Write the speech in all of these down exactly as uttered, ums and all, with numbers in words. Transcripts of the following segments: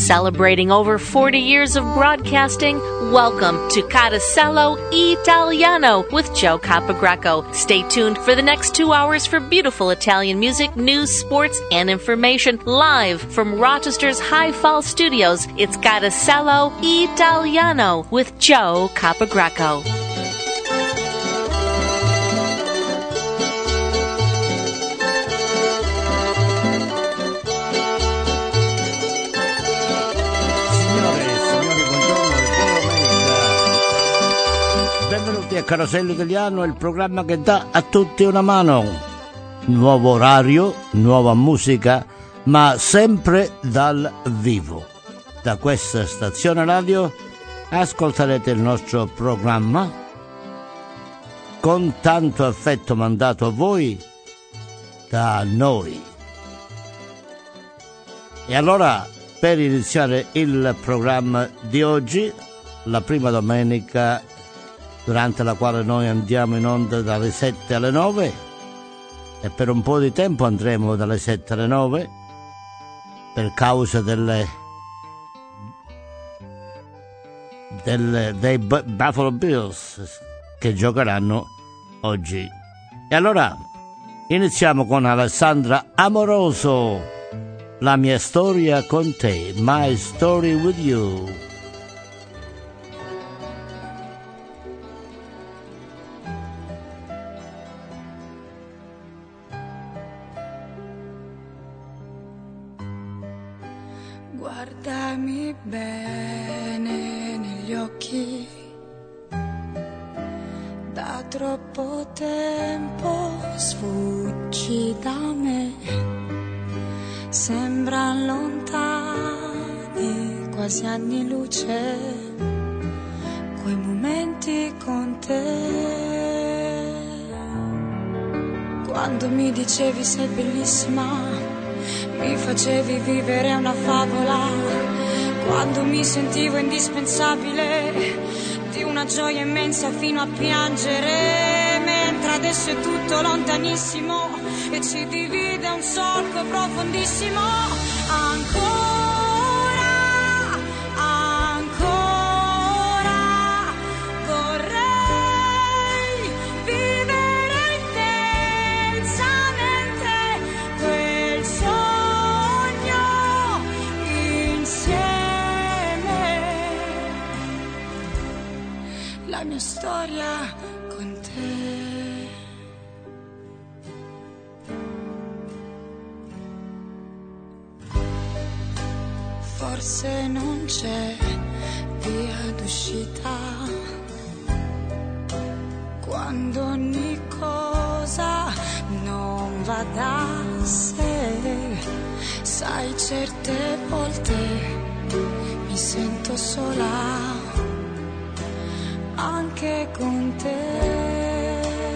Celebrating over forty years of broadcasting, welcome to Carosello Italiano with Joe Capogreco. Stay tuned for the next two hours for beautiful Italian music, news, sports, and information live from Rochester's High Fall Studios. It's Carosello Italiano with Joe Capogreco. Benvenuti a Carosello Italiano, il programma che dà a tutti una mano. Nuovo orario, nuova musica, ma sempre dal vivo. Da questa stazione radio ascolterete il nostro programma con tanto affetto mandato a voi da noi. E allora, per iniziare il programma di oggi, la prima domenica durante la quale noi andiamo in onda dalle sette alle nove, e per un po' di tempo andremo dalle sette alle nove per causa delle, delle dei Buffalo Bills che giocheranno oggi. E allora iniziamo con Alessandra Amoroso, La mia storia con te, My Story with You. Guardami bene negli occhi, da troppo tempo sfuggi da me, sembran lontani, quasi anni luce, quei momenti con te. Quando mi dicevi sei bellissima, mi facevi vivere una favola, quando mi sentivo indispensabile, di una gioia immensa fino a piangere, mentre adesso è tutto lontanissimo e ci divide un solco profondissimo. Ancora, ancora vorrei vivere intensamente quel sogno insieme, la mia storia con te. Forse non c'è via d'uscita quando ogni cosa non va da sé. Sai, certe volte mi sento sola anche con te.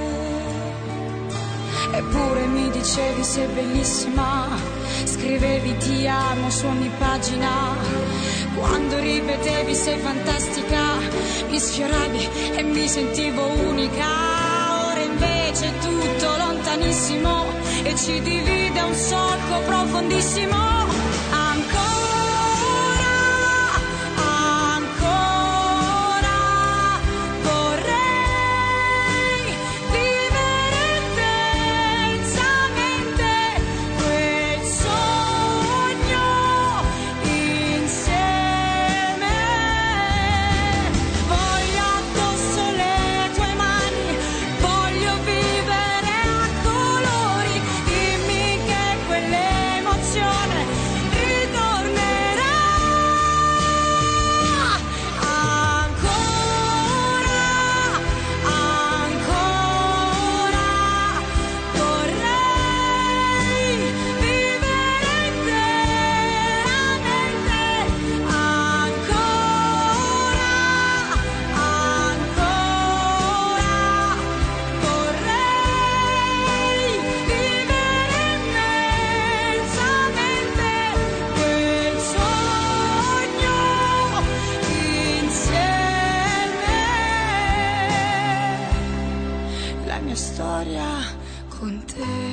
Eppure mi dicevi sei bellissima, scrivevi ti amo su ogni pagina, quando ripetevi sei fantastica, mi sfioravi e mi sentivo unica. Ora invece è tutto lontanissimo e ci divide un solco profondissimo.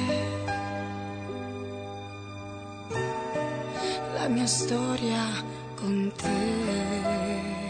La mia storia con te.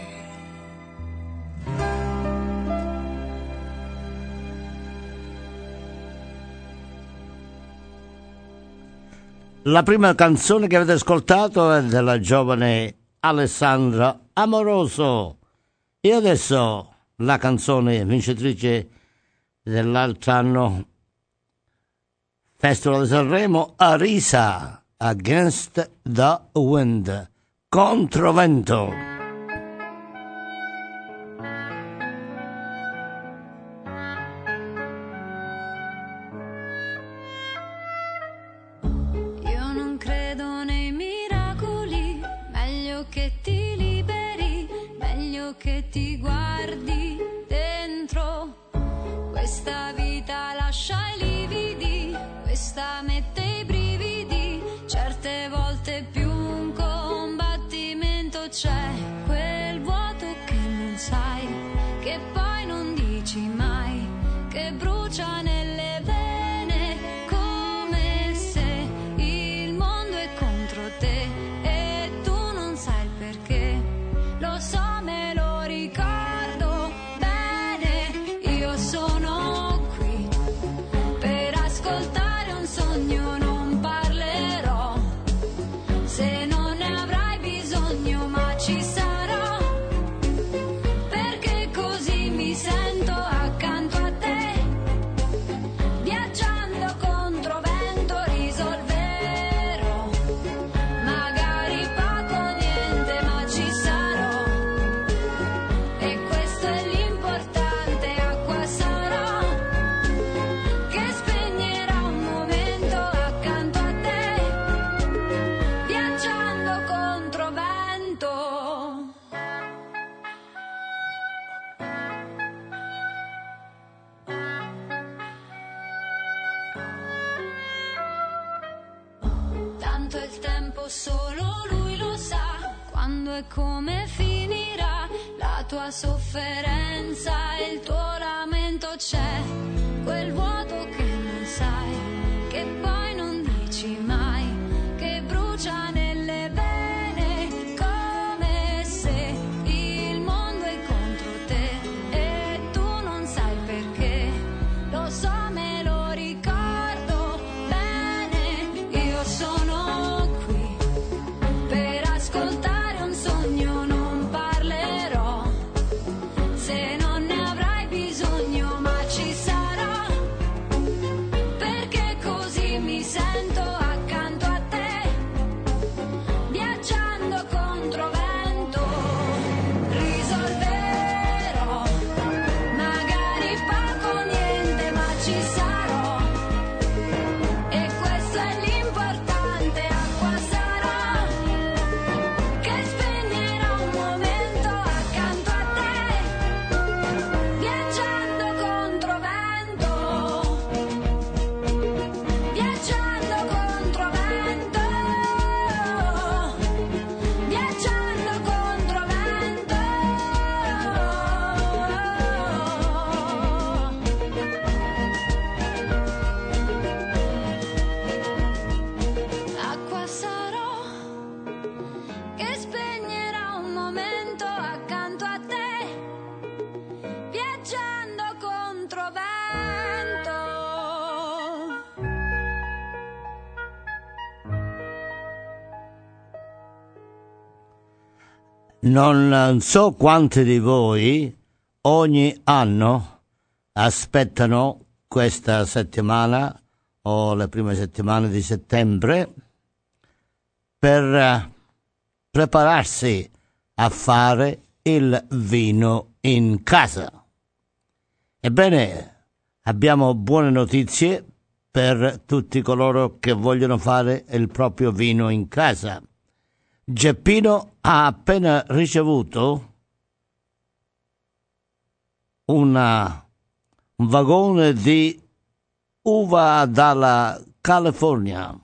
La prima canzone che avete ascoltato è della giovane Alessandra Amoroso e adesso la canzone vincitrice dell'altro anno Festival di Sanremo, Arisa, Against the Wind, Controvento. Che ti guardi dentro, questa vita lascia i lividi, questa mette i brividi, certe volte più un combattimento c'è, quel vuoto che non sai, che poi non dici mai, che brucia nelle vene, come se il mondo è contro te e tu non sai il perché, lo so. Ricordo bene, io sono qui per ascoltare un sogno, non parlerò se non ne avrai bisogno, ma ci sarò, perché così mi sento accanto a te, viaggiando contro vento risolverò, magari poco o niente, ma ci sarò. Il tempo solo lui lo sa, quando e come finirà la tua sofferenza e il tuo lamento, c'è quel vuoto che non sai, che poi non dici mai, che brucia nelle vene, come se il mondo è contro te e tu non sai perché, lo so, me lo ricordo bene, io sono ascoltare un sogno, non parlerò se non ne avrai bisogno, ma ci sarò, perché così mi sento accanto a te, viaggiando contro vento risolverò, magari poco o niente, ma ci sarò, e questo è l'importante, acqua sarò, Non so quanti di voi ogni anno aspettano questa settimana o le prime settimane di settembre per prepararsi a fare il vino in casa. Ebbene, abbiamo buone notizie per tutti coloro che vogliono fare il proprio vino in casa. Geppino ha appena ricevuto una, un vagone di uva dalla California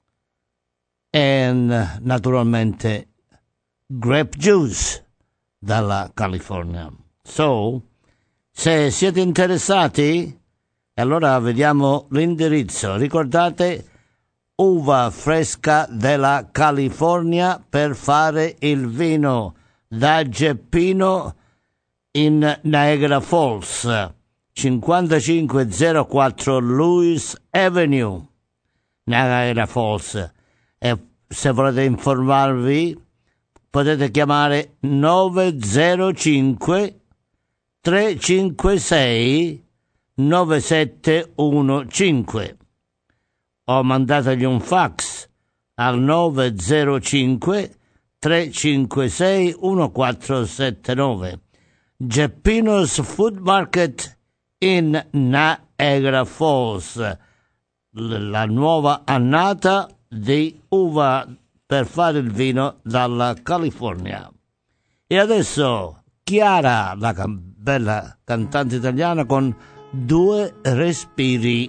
e naturalmente grape juice dalla California. So, se siete interessati, allora vediamo l'indirizzo. Ricordate uva fresca della California per fare il vino da Geppino in Niagara Falls, cinquantacinque zero quattro Lewis Avenue, Niagara Falls. E se volete informarvi potete chiamare nove zero cinque tre cinque sei nove sette uno cinque o mandategli un fax al nove zero cinque tre cinque sei uno quattro sette nove. Geppino's Food Market in Niagara Falls, la nuova annata di uva per fare il vino dalla California. E adesso Chiara, la can- bella cantante italiana, con Due respiri.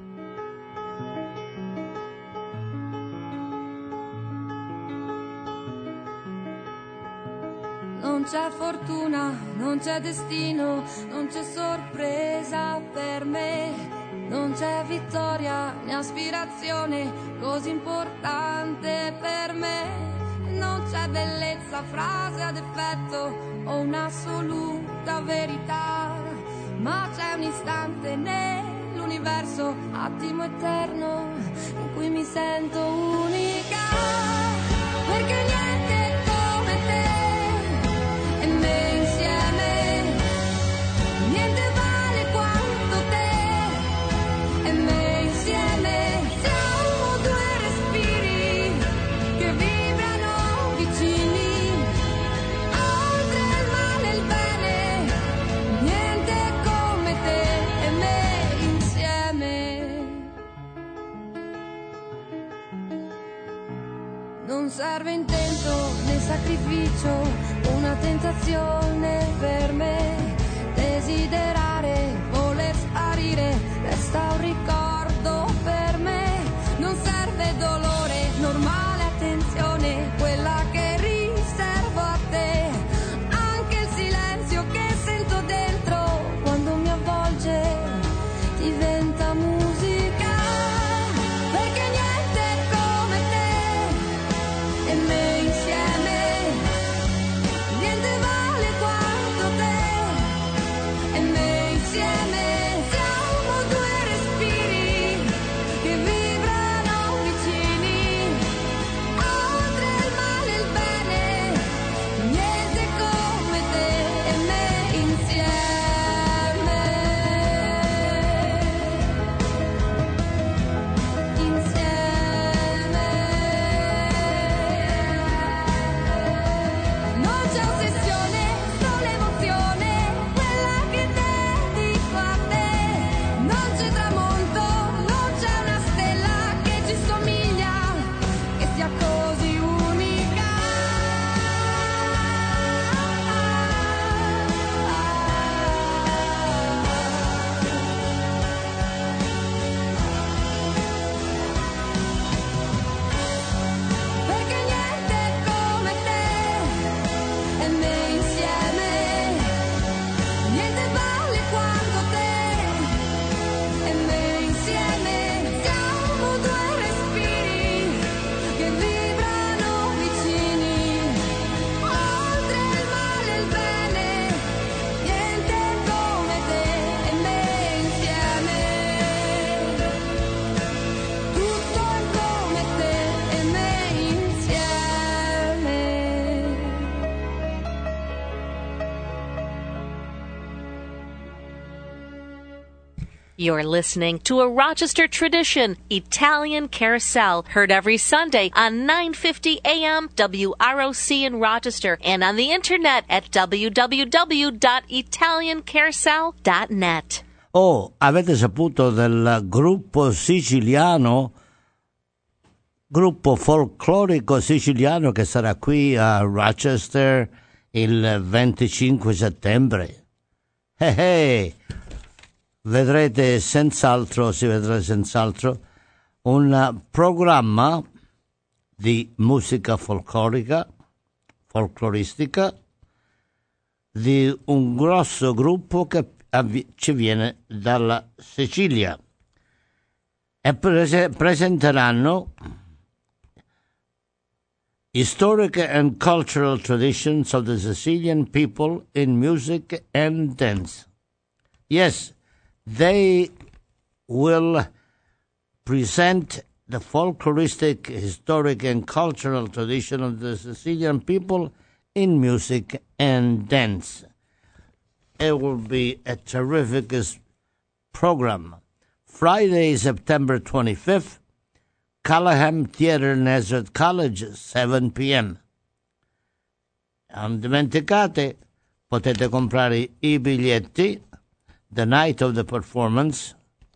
Non c'è fortuna, non c'è destino, non c'è sorpresa per me, non c'è vittoria né aspirazione così importante per me. Non c'è bellezza, frase ad effetto o un'assoluta verità, ma c'è un istante nell'universo, attimo eterno, in cui mi sento unica, perché niente è come te e me insieme, niente vale quanto te e me insieme. Siamo due respiri che vibrano vicini, oltre il male e il bene, niente come te e me insieme. Non serve intento né sacrificio, una tentazione per me, desiderare, voler sparire, resta un ricordo per me. Non serve dolore, normale attenzione, quella che riservo a te, anche il silenzio che sento dentro quando mi avvolge diventa musica, perché niente è come te e me insieme, niente vale quanto te e me insieme. Siamo due respiri che vibrano vicini, oltre il male e il bene, niente come te e me insieme, insieme. Non c'è ossessione, solo emozione, quella che dedico a te. Non c'è tramonto, non c'è una stella che ci somiglia, che sia così unica. Perché niente è come te e me insieme, niente vale quanto te e me insieme. Siamo due respiri che vibrano vicini, oltre il male e il bene, niente come te e me insieme, tutto è come te e me insieme. You're listening to a Rochester tradition, Italian Carousel, heard every Sunday on nine fifty A M W R O C in Rochester and on the internet at w w w dot italian carousel dot net. Oh, avete saputo del gruppo siciliano, gruppo folclorico siciliano che sarà qui a Rochester il venticinque settembre? Eh eh, vedrete senz'altro, si vedrà senz'altro un programma di musica folclorica, folcloristica, di un grosso gruppo che avvi- ci viene dalla Sicilia. e prese- presenteranno Historic and Cultural Traditions of the Sicilian People in Music and Dance. Yes, they will present the folkloristic, historic, and cultural tradition of the Sicilian people in music and dance. It will be a terrific program. Friday, September twenty-fifth, Callahan Theatre, Nazareth College, seven p.m. Non dimenticate, potete comprare i biglietti the night of the performance.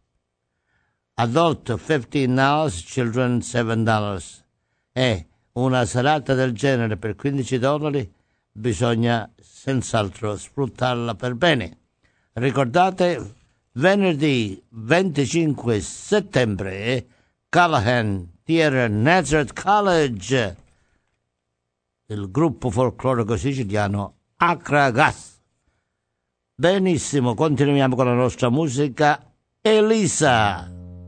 Adult fifteen dollars, children seven dollars. E una serata del genere per quindici dollari bisogna senz'altro sfruttarla per bene. Ricordate, venerdì venticinque settembre, Callahan Theatre, Nazareth College, il gruppo folclorico siciliano Acragas. Benissimo, continuiamo con la nostra musica. Elisa.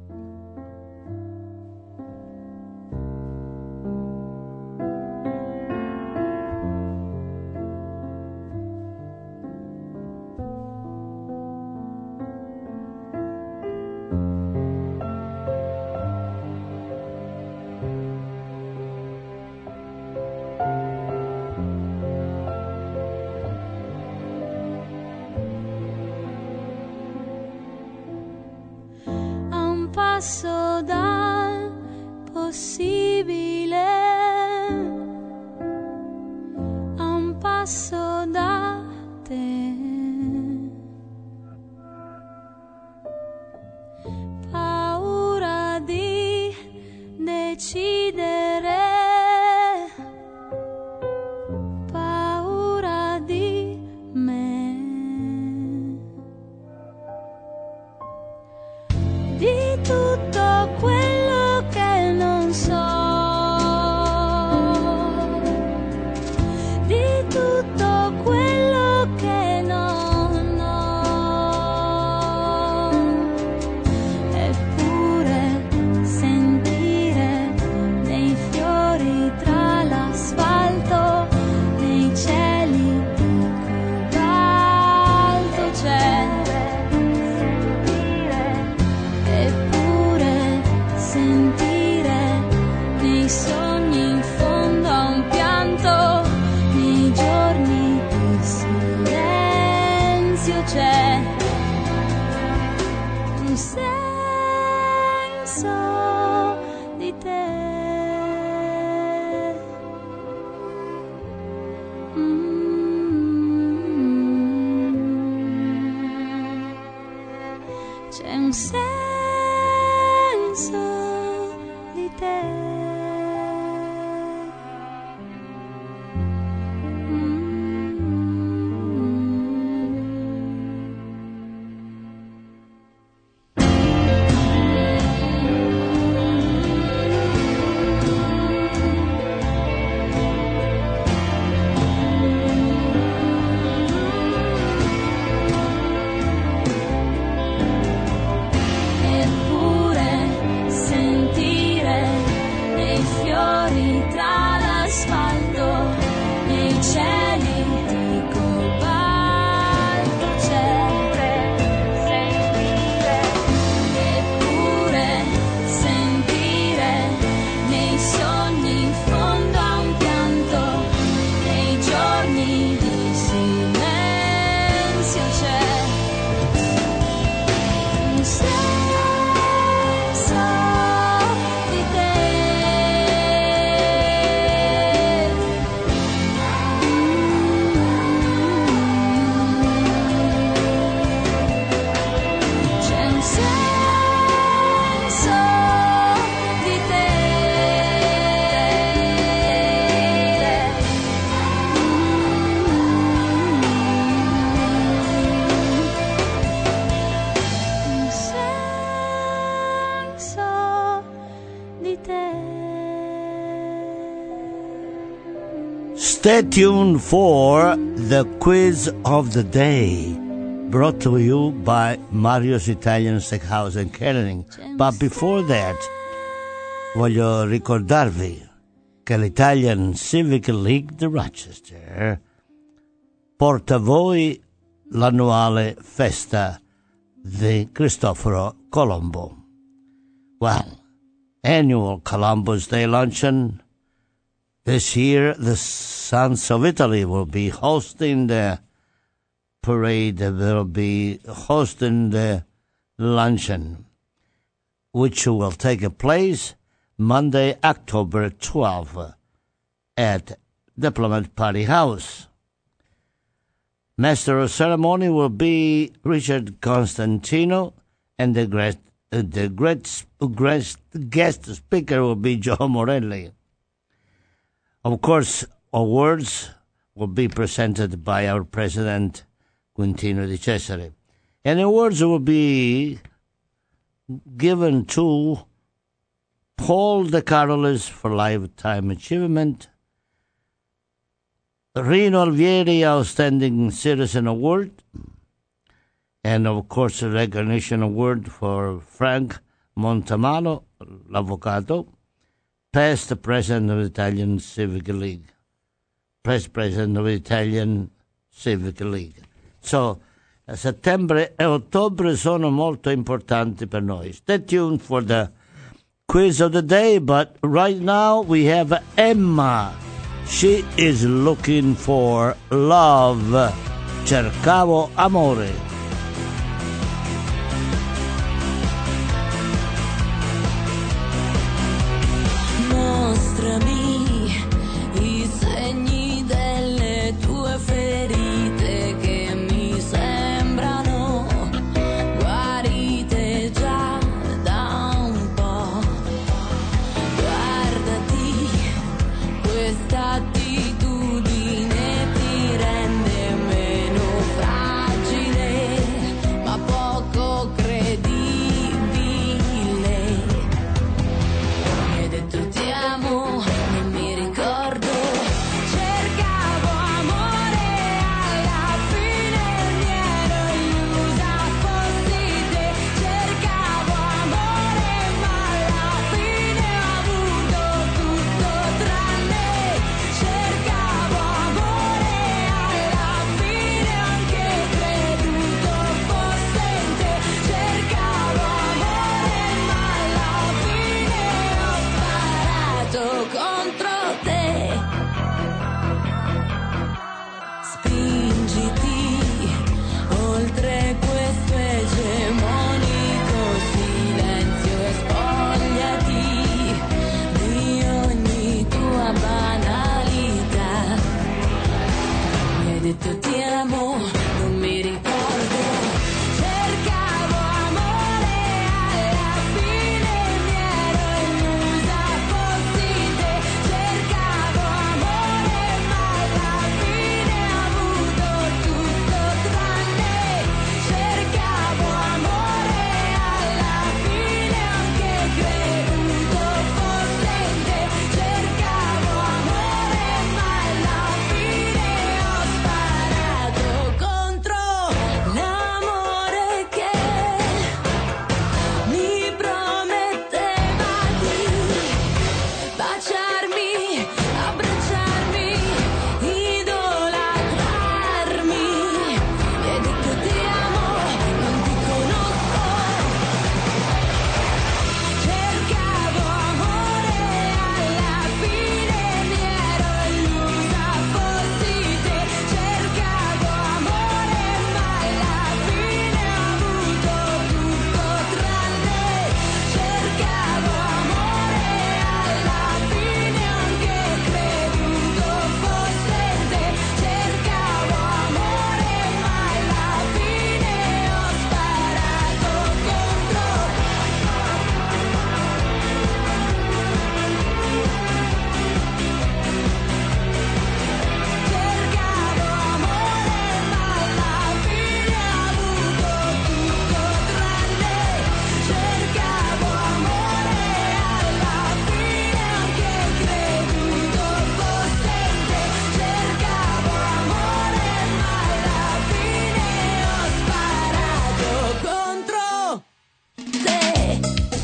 Passo dal possibile a un passo da te, paura di decidere, paura di me, di tutto quello che non so, di tutto quello che non ho, eppure sentire nei fiori tra l'asfalto, nei cieli di cobalto c'è. Sentire nei sogni in fondo a un pianto, nei giorni di silenzio c'è un senso di te. Mm-hmm. C'è un senso di te. Stay tuned for the quiz of the day. brought to you by Mario's Italian Steakhouse and Catering. But before that, voglio ricordarvi che l'Italian Civic League di Rochester porta a voi l'annuale festa di Cristoforo Colombo. Well, annual Columbus Day luncheon. This year, the Sons of Italy will be hosting the parade. They will be hosting the luncheon, which will take place Monday, October twelfth at Diplomat Party House. Master of ceremony will be Richard Constantino, and the great, uh, the great, great guest speaker will be Joe Morelli. Of course, awards will be presented by our president, Quintino Di Cesare. And awards will be given to Paul De Carolis for Lifetime Achievement, Rino Alvieri Outstanding Citizen Award, and of course a recognition award for Frank Montemano, l'avvocato, past president of the Italian Civic League. Past president of the Italian Civic League. So, settembre e ottobre sono molto importanti per noi. Stay tuned for the quiz of the day, but right now we have Emma. She is looking for love. Cercavo amore. Mostrami i segni delle tue ferite che mi sembrano guarite già da un po'. Guardati, questa attitudine ti rende meno fragile, ma poco credibile. Mi hai detto ti amo,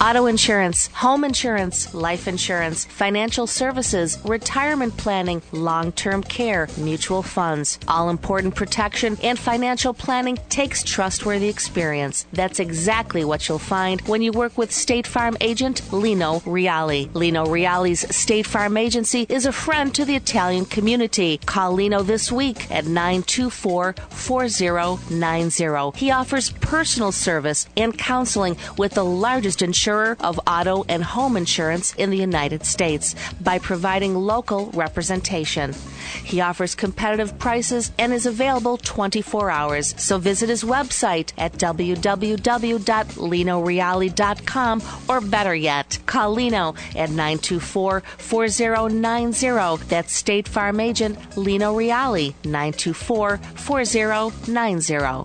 Auto insurance, home insurance, life insurance, financial services, retirement planning, long-term care, mutual funds. All-important protection and financial planning takes trustworthy experience. That's exactly what you'll find when you work with State Farm agent Lino Reali. Lino Reali's State Farm agency is a friend to the Italian community. Call Lino this week at nine two four, four zero nine zero. He offers personal service and counseling with the largest insurer of auto and home insurance in the United States by providing local representation. He offers competitive prices and is available twenty-four hours. So visit his website at w w w dot lino reali dot com, or better yet, call Lino at nine two four, four zero nine zero. That's State Farm agent Lino Reali, nine two four, four zero nine zero.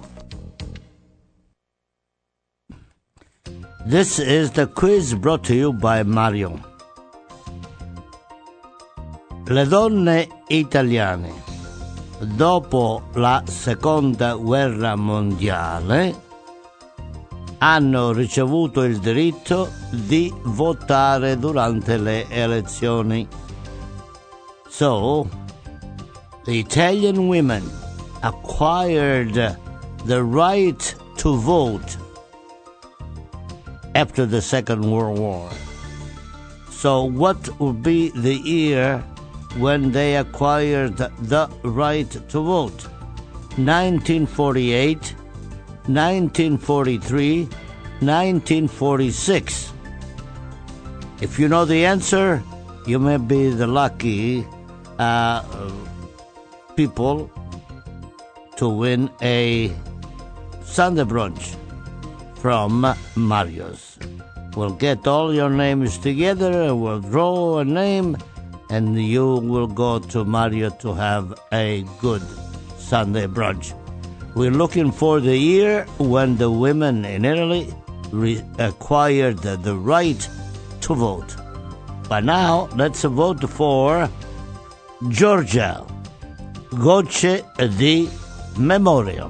This is the quiz brought to you by Mario. Le donne italiane, dopo la seconda guerra mondiale, hanno ricevuto il diritto di votare durante le elezioni. So, the Italian women acquired the right to vote after the Second World War. So what would be the year when they acquired the right to vote? nineteen forty-eight, nineteen forty-three, nineteen forty-six. If you know the answer, you may be the lucky uh, people to win a Sunday brunch from Mario's. We'll get all your names together and we'll draw a name, and you will go to Mario to have a good Sunday brunch. We're looking for the year when the women in Italy re- acquired the, the right to vote. But now, let's vote for Georgia. Gocce di Memoriam.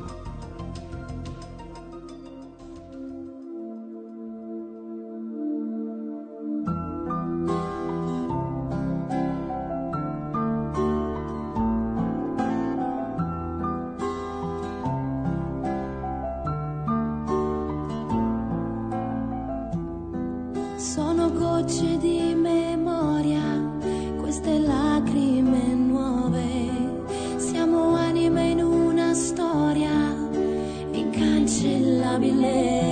Sono gocce di memoria, queste lacrime nuove, siamo anime in una storia incancellabile.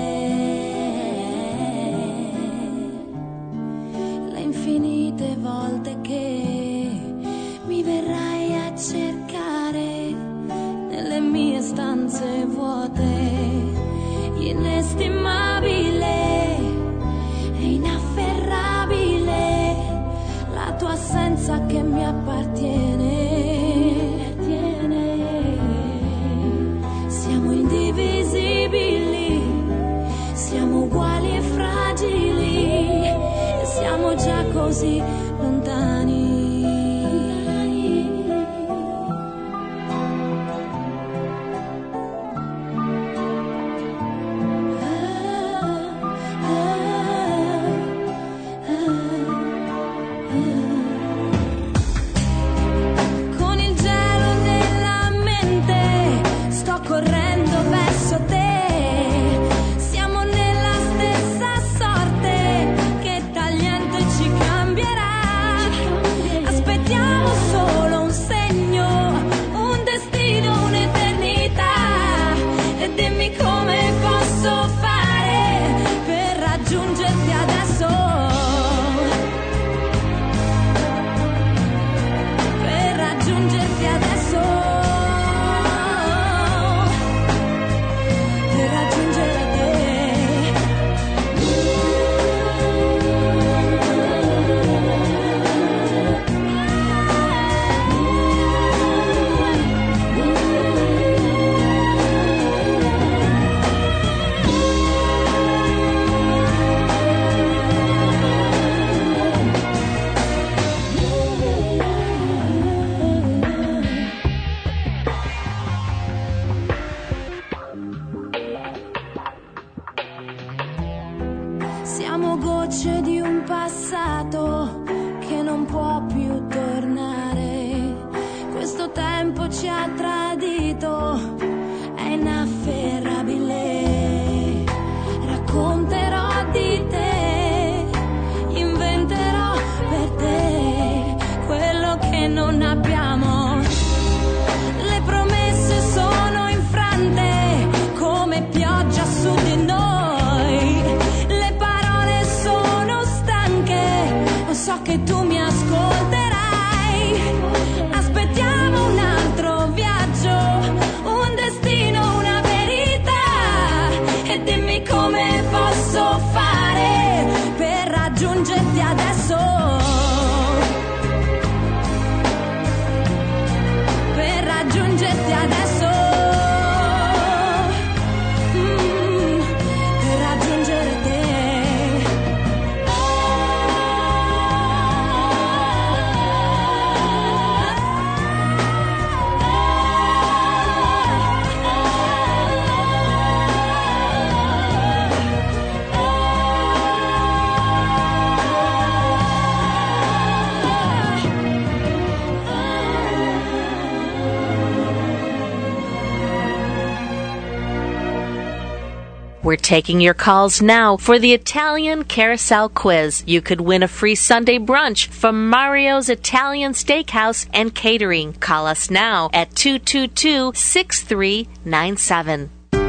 Le infinite volte che mi verrai a cercare nelle mie stanze vuote, inestimabile, inafferrabile, la tua assenza che mi appartiene. Siamo indivisibili, siamo uguali e fragili, e siamo già così lontani. Cambierà. Siamo gocce di un passato che non può più tornare. Questo tempo ci ha tradito, è inafferrabile. Racconterò di te, inventerò per te quello che non abbiamo. Le promesse sono infrante come pioggia su di noi. Le parole sono stanche, lo so che tu mi ascolterai. Aspettiamo un altro viaggio, un destino, una verità. E dimmi come posso fare per raggiungerti adesso, per raggiungerti adesso, mm, per raggiungere te. We're taking your calls now for the Italian Carousel Quiz. You could win a free Sunday brunch from Mario's Italian Steakhouse and Catering. Call us now at two two two, six three nine seven.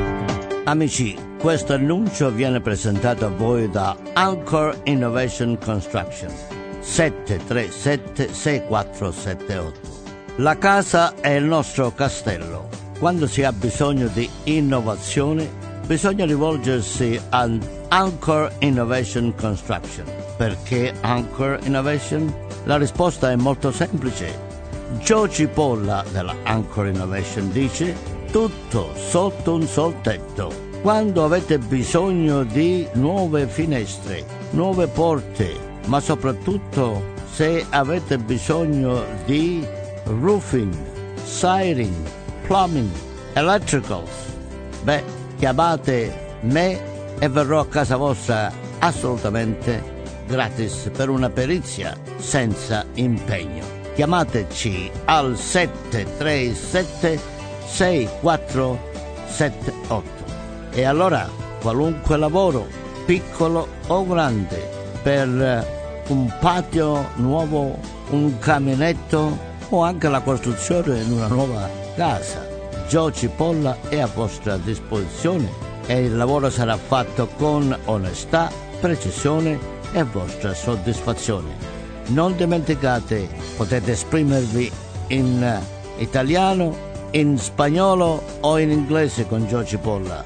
Amici, questo annuncio viene presentato a voi da Anchor Innovation Construction. sette tre sette sei quattro sette otto. La casa è il nostro castello. Quando si ha bisogno di innovazione, bisogna rivolgersi ad Anchor Innovation Construction. Perché Anchor Innovation? La risposta è molto semplice. Joe Cipolla della Anchor Innovation dice: tutto sotto un sol tetto. Quando avete bisogno di nuove finestre, nuove porte, ma soprattutto se avete bisogno di roofing, siding, plumbing, electricals, beh, chiamate me e verrò a casa vostra assolutamente gratis per una perizia senza impegno. Chiamateci al sette tre sette sei quattro sette otto. E allora qualunque lavoro, piccolo o grande, per un patio nuovo, un caminetto o anche la costruzione di una nuova casa, Joe Cipolla è a vostra disposizione e il lavoro sarà fatto con onestà, precisione e vostra soddisfazione. Non dimenticate, potete esprimervi in italiano, in spagnolo o in inglese con Joe Cipolla.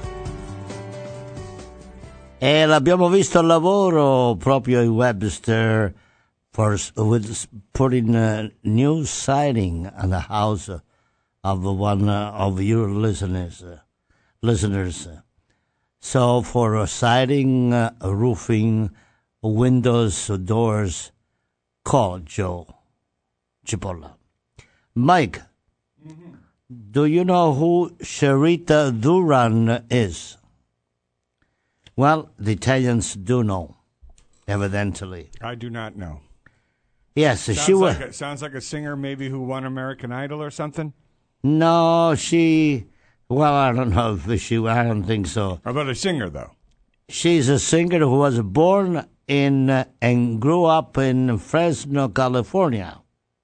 E l'abbiamo visto al lavoro proprio in Webster for with putting a new siding on the house of one uh, of your listeners. Uh, listeners. So for uh, siding, uh, roofing, windows, doors, call Joe Cipolla. Mike, mm-hmm. Do you know who Sherita Duran is? Well, the Italians do know, evidently. I do not know. Yes, sounds she was. Like a, sounds like a singer maybe who won American Idol or something? No, she, well, I don't know if she, I don't think so. How about a singer, though? She's a singer who was born in uh, and grew up in Fresno, California.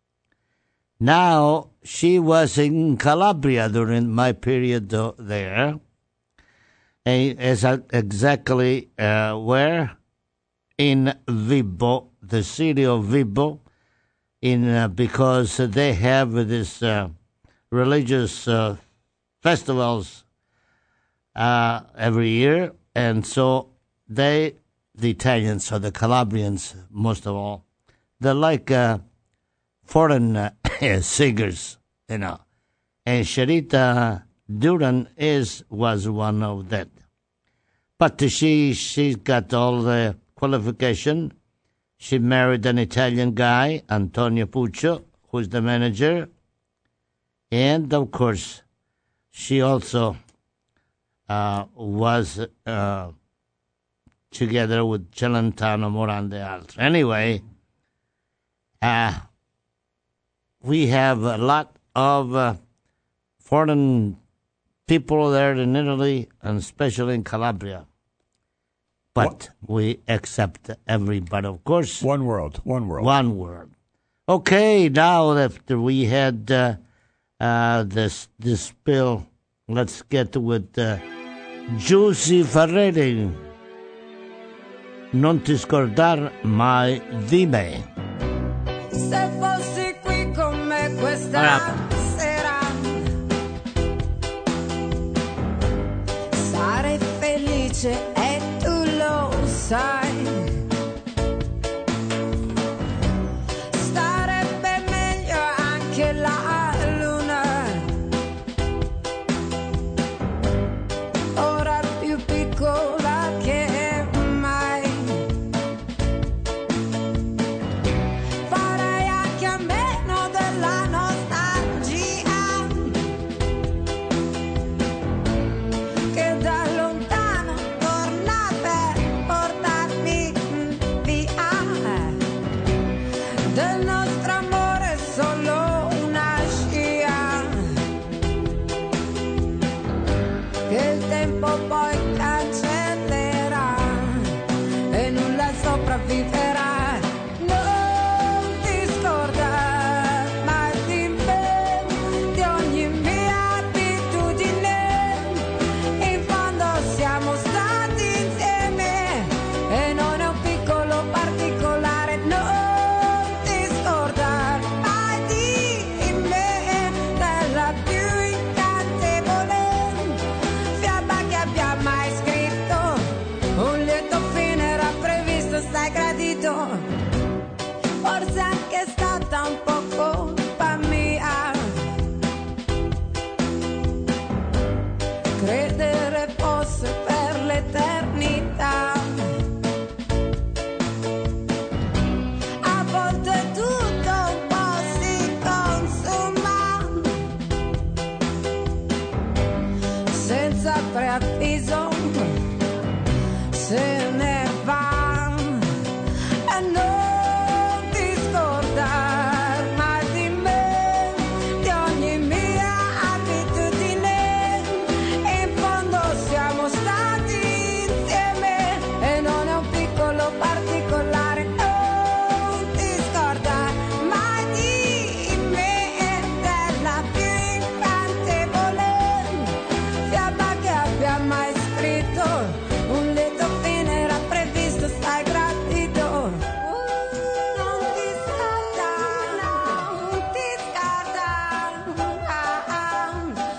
Now, she was in Calabria during my period there. And is exactly uh, where? In Vibo, the city of Vibo, in uh, because they have this uh, religious uh, festivals uh, every year, and so they, the Italians or the Calabrians, most of all, they're like uh, foreign uh, singers, you know. And Sherita Duran is was one of that, but she she's got all the qualification. She married an Italian guy, Antonio Puccio, who's the manager. And, of course, she also uh, was uh, together with Celentano, Morandi e altri. Anyway, uh, we have a lot of uh, foreign people there in Italy, and especially in Calabria. But what? We accept everybody, of course. One world, one world. One world. Okay, now after we had uh, uh, this this spill, let's get with uh, Giusy Ferreri. Non ti scordar mai di me. Se fossi qui con me questa Bravo. sera, sarei felice e tu lo sai. Starebbe meglio anche la luna, ora più piccola che mai. Farei anche a meno della nostalgia che da lontano torna per portarmi via. Del nostro amore solo una scia che il tempo poi cancellerà e nulla sopravviverà. Non ti scordare mai di me, di ogni mia abitudine. In fondo siamo stati insieme e non è un piccolo particolare. Non ti scordare mai di me, della più incantevole fiaba che abbia mai scritto. Un lieto fine era previsto, stai gradito. Forse anche è stata un po' colpa mia credere fosse per l'eternità. A volte tutto un po' si consuma senza preavviso, se ne va. E non ti scordar mai di me, di ogni mia abitudine. In fondo siamo stati insieme e non è un piccolo particolare. Non ti scordar mai di me, della più incantevole fiaba che abbia mai scritto. Un lieto fine era previsto, stai gratito. Non ti scordar, non ti scordar, non ti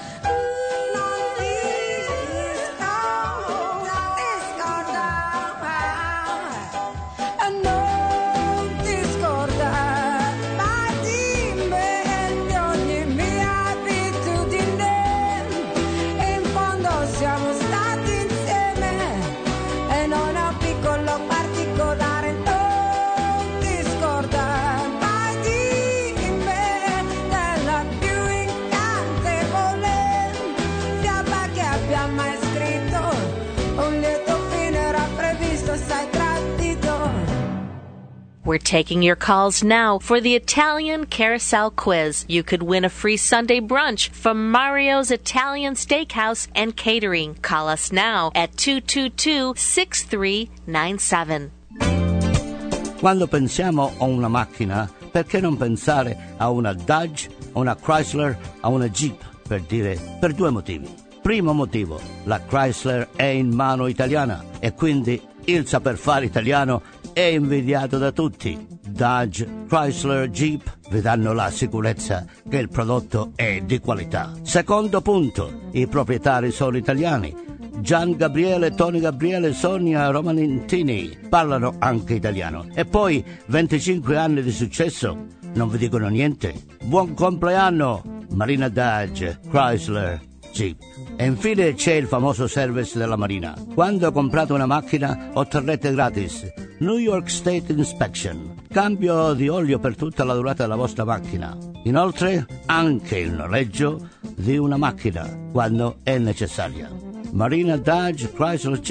scordar, non ti scordar mai di me, di ogni mia abitudine. In fondo siamo stati insieme e non è un piccolo particolare. Non ti scordar mai di me, della più incantevole fiaba che abbia mai scritto. Un lieto fine era previsto, stai gratito. We're taking your calls now for the Italian Carousel Quiz. You could win a free Sunday brunch from Mario's Italian Steakhouse and Catering. Call us now at two two two, six three nine seven. Quando pensiamo a una macchina, perché non pensare a una Dodge, a una Chrysler, a una Jeep, per dire, per due motivi. Primo motivo, la Chrysler è in mano italiana e quindi il saper fare italiano è invidiato da tutti. Dodge, Chrysler, Jeep vi danno la sicurezza che il prodotto è di qualità. Secondo punto, i proprietari sono italiani. Gian Gabriele, Tony Gabriele, Sonia Romanentini parlano anche italiano. E poi venticinque anni di successo, non vi dicono niente. Buon compleanno, Marina Dodge, Chrysler, Jeep. E infine c'è il famoso service della Marina. Quando comprate una macchina otterrete gratis New York State Inspection, cambio di olio per tutta la durata della vostra macchina. Inoltre anche il noleggio di una macchina quando è necessaria. Marina Dodge Chrysler Jeep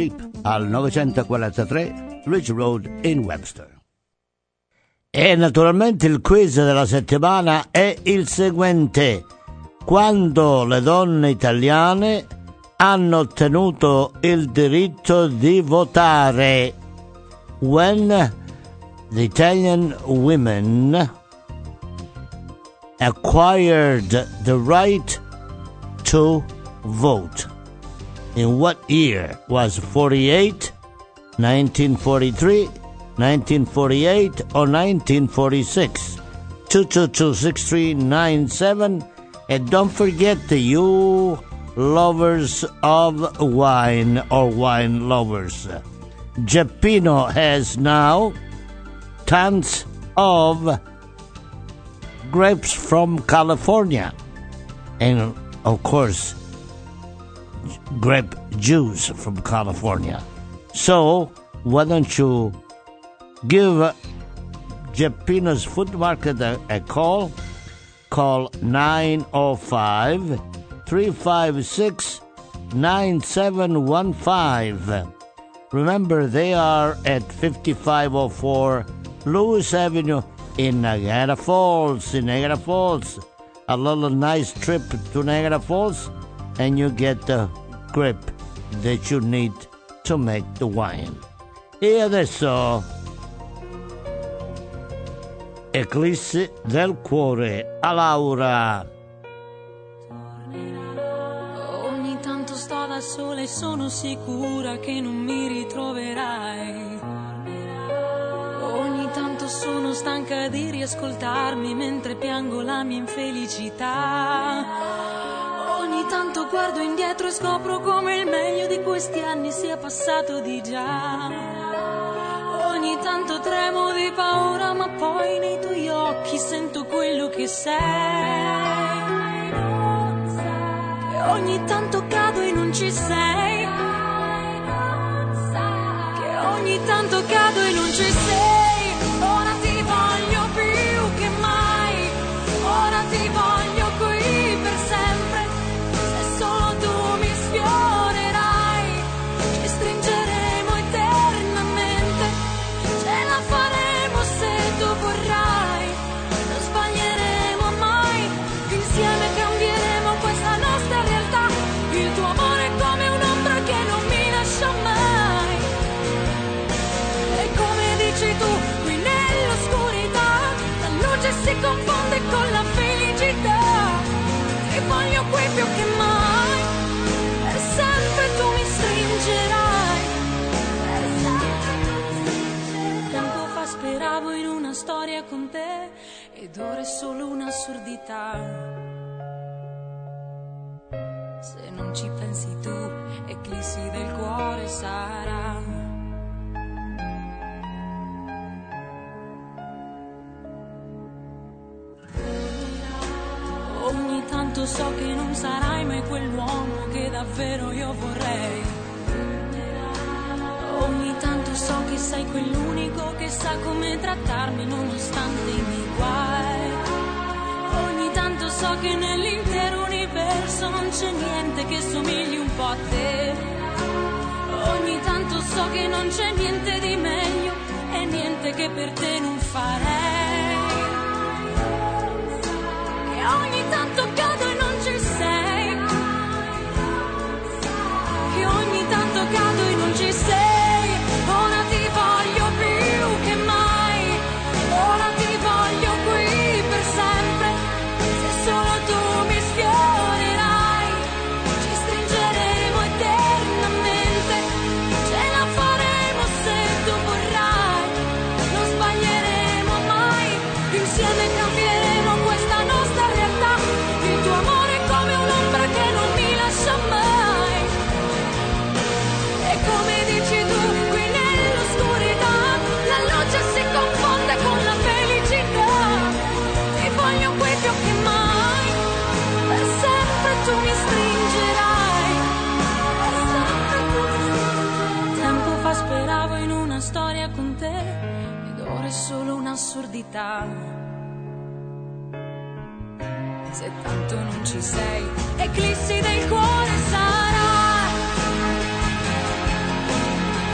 al novecentoquarantatré Ridge Road in Webster. E naturalmente il quiz della settimana è il seguente: quando le donne italiane hanno ottenuto il diritto di votare? When the Italian women acquired the right to vote. In what year? Was forty-eight, nineteen forty-three, nineteen forty-eight, or nineteen forty-six? two two two, six three nine seven. And don't forget, you lovers of wine or wine lovers, Geppino has now tons of grapes from California, and of course grape juice from California. So why don't you give Geppino's Food Market a, a call? Call nine oh five, three five six, nine seven one five. Remember, they are at fifty-five oh four Lewis Avenue in Niagara Falls. In Niagara Falls, a little nice trip to Niagara Falls, and you get the grape that you need to make the wine. E adesso Eclissi del cuore a Laura. Ogni tanto sto da sola e sono sicura che non mi ritroverai. Ogni tanto sono stanca di riascoltarmi mentre piango la mia infelicità. Ogni tanto guardo indietro e scopro come il meglio di questi anni sia passato di già. Ogni tanto tremo di paura, ma poi nei tuoi occhi sento quello che sei. Che ogni tanto cado e non ci sei. Che ogni tanto cado e non ci sei. Ora ti voglio più che mai. Ora ti voglio qui per sempre. Se solo tu mi sfiorerai, ci stringeremo eternamente. Ce la faremo se tu vorrai. Non sbaglieremo mai. Insieme cambieremo questa nostra realtà. Il tuo amore è come un'ombra che non mi lascia mai. E come dici tu, qui nell'oscurità la luce si confonde con la felicità. Ti voglio qui più che mai. E sempre tu mi stringerai. E sempre tu mi stringerai. Tempo fa speravo in una storia con te, ed ora è solo un'assurdità. Se non ci pensi tu, eclissi del cuore sarà. Ogni tanto so che non sarai mai quell'uomo che davvero io vorrei. Ogni tanto so che sei quell'unico che sa come trattarmi nonostante i miei guai. Ogni tanto so che nell'intero universo non c'è niente che somigli un po' a te. Ogni tanto so che non c'è niente di meglio e niente che per te non farei. E ogni tanto cado e non ci sei. Che ogni tanto cado e non ci sei. Ora ti voglio più che mai. Ora ti voglio qui per sempre. Se solo tu mi sfiorerai, ci stringeremo eternamente. Ce la faremo se tu vorrai. Non sbaglieremo mai. Insieme cambieremo questa nostra realtà. Il tuo amore è come un'ombra che non mi lascia mai. E come dici tu, qui nell'oscurità la luce si confonde con la felicità. Ti voglio qui più che mai. Per sempre tu mi stringerai. Per sempre tu mi stringerai. Tempo fa speravo in una storia con te, ed ora è solo un'assurdità. Se tanto non ci sei, eclissi del cuore sarà.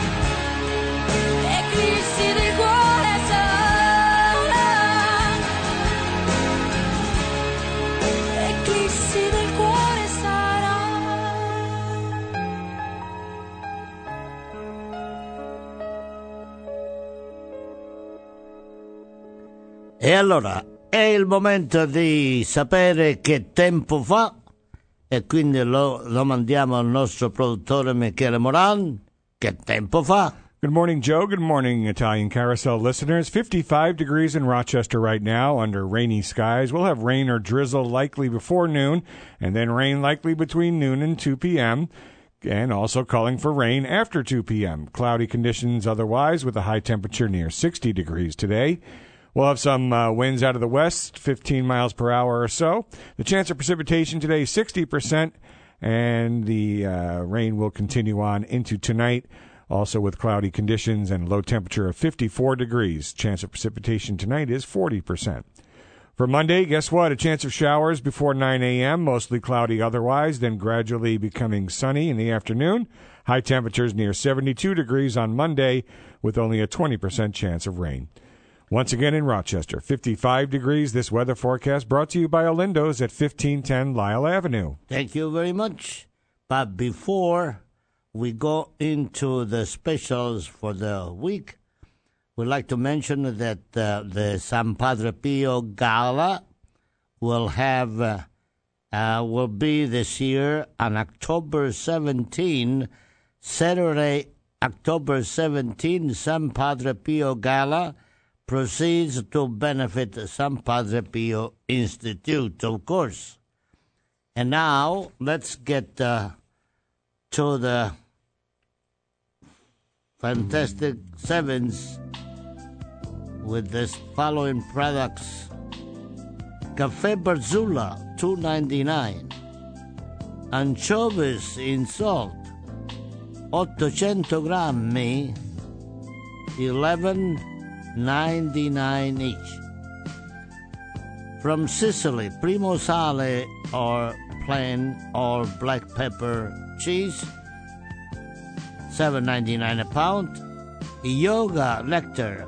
E allora è il momento di sapere che tempo fa e quindi lo, lo mandiamo al nostro produttore Michele Moran. Che tempo fa? Good morning, Joe. Good morning, Italian Carousel listeners. fifty-five degrees in Rochester right now under rainy skies. We'll have rain or drizzle likely before noon, and then rain likely between noon and two p.m., and also calling for rain after two p.m. Cloudy conditions otherwise with a high temperature near sixty degrees today. We'll have some uh, winds out of the west, fifteen miles per hour or so. The chance of precipitation today, sixty percent, and the uh, rain will continue on into tonight, also with cloudy conditions and low temperature of fifty-four degrees. Chance of precipitation tonight is forty percent. For Monday, guess what? A chance of showers before nine a.m., mostly cloudy otherwise, then gradually becoming sunny in the afternoon. High temperatures near seventy-two degrees on Monday with only a twenty percent chance of rain. Once again in Rochester, fifty-five degrees. This weather forecast brought to you by Olindo's at fifteen ten Lyle Avenue. Thank you very much. But before we go into the specials for the week, we'd like to mention that uh, the San Padre Pio Gala will have uh, uh, will be this year on October seventeenth, Saturday, October seventeenth. San Padre Pio Gala proceeds to benefit the San Padre Pio Institute, of course. And now let's get uh, to the Fantastic Sevens with this following products. Caffè Barzula, two ninety-nine. Anchovies in salt, ottocento grammi, eleven ninety-nine each. From Sicily, Primo Sale or plain or black pepper cheese, seven ninety-nine a pound. Yoga nectar,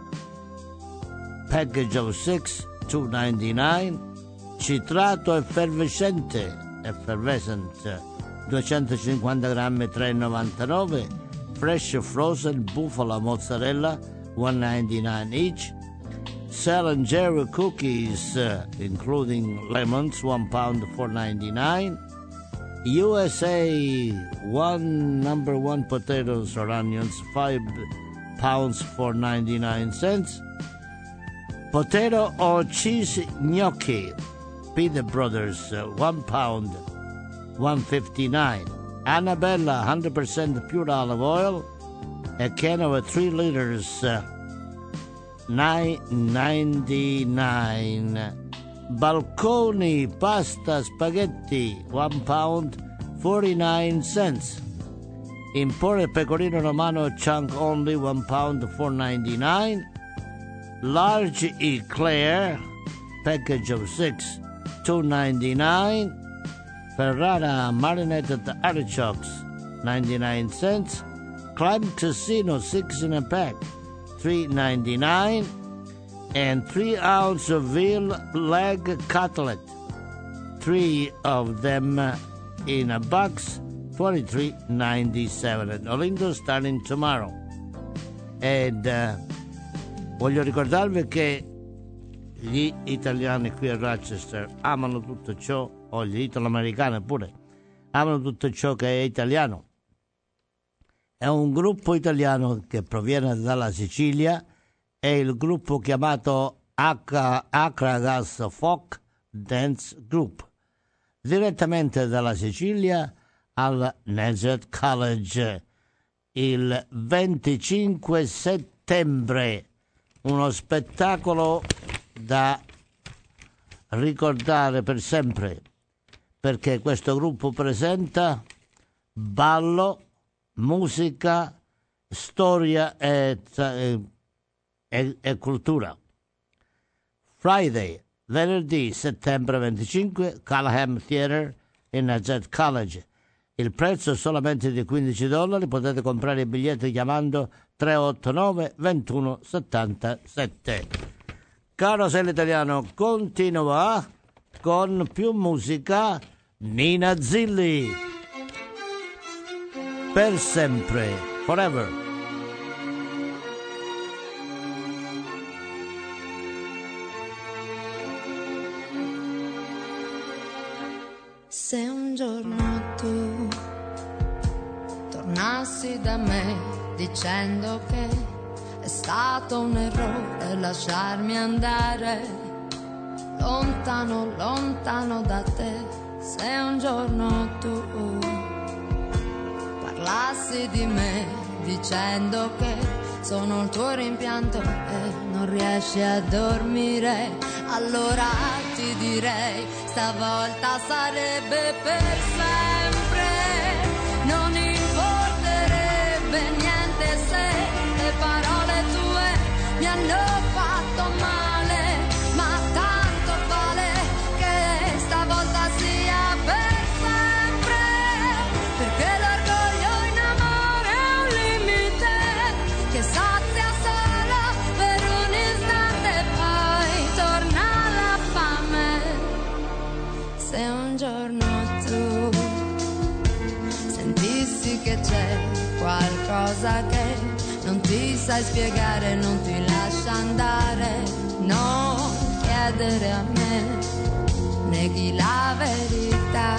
package of six, two ninety-nine. Citrato effervescente, effervescent, duecentocinquanta grammi, tre novantanove. Fresh frozen buffalo mozzarella, one ninety-nine each. Sal and Jerry cookies, uh, including lemons, one pound, four ninety-nine. U S A one number one potatoes or onions, five pounds, four ninety-nine cents. Potato or cheese gnocchi, Peter Brothers, uh, one pound, one fifty-nine. Annabella, one hundred percent pure olive oil, a can of three liters, uh, nine ninety-nine. Balconi pasta spaghetti, one pound, forty-nine cents. Imported pecorino romano chunk only, one pound, four ninety-nine. Large eclair, package of six, two ninety-nine. Ferrara marinated artichokes, ninety-nine cents. Clam Casino, six in a pack, three ninety-nine. And three ounce of veal leg cutlet, three of them in a box, twenty-three ninety-seven. At Olindo starting tomorrow. Ed uh, voglio ricordarvi che gli italiani qui a Rochester amano tutto ciò, o gli italo-americani pure, amano tutto ciò che è italiano. È un gruppo italiano che proviene dalla Sicilia, è il gruppo chiamato Akragas Folk Dance Group, direttamente dalla Sicilia al Nazareth College il venticinque settembre, uno spettacolo da ricordare per sempre, perché questo gruppo presenta ballo, musica, storia e, e, e cultura. Friday, venerdì settembre venticinque, Callahan Theatre in Nazareth College. Il prezzo è solamente di quindici dollari, potete comprare i biglietti chiamando tre otto nove, ventuno settantasette. Carosello Italiano continua con più musica. Nina Zilli, per sempre, forever. tornassi da me dicendo che è stato un errore lasciarmi andare lontano, lontano da te. Se un giorno tu parlassi di me dicendo che sono il tuo rimpianto e non riesci a dormire, allora ti direi stavolta sarebbe per sempre. Non importerebbe niente se le parole tue mi hanno fatto male, ma tanto vale che stavolta sia per sempre, perché l'orgoglio in amore è un limite che sazia solo per un istante e poi torna la fame. Se un giorno tu sentissi che c'è qualcosa che non ti sai spiegare, non ti lascia andare, non chiedere a me, neghi la verità.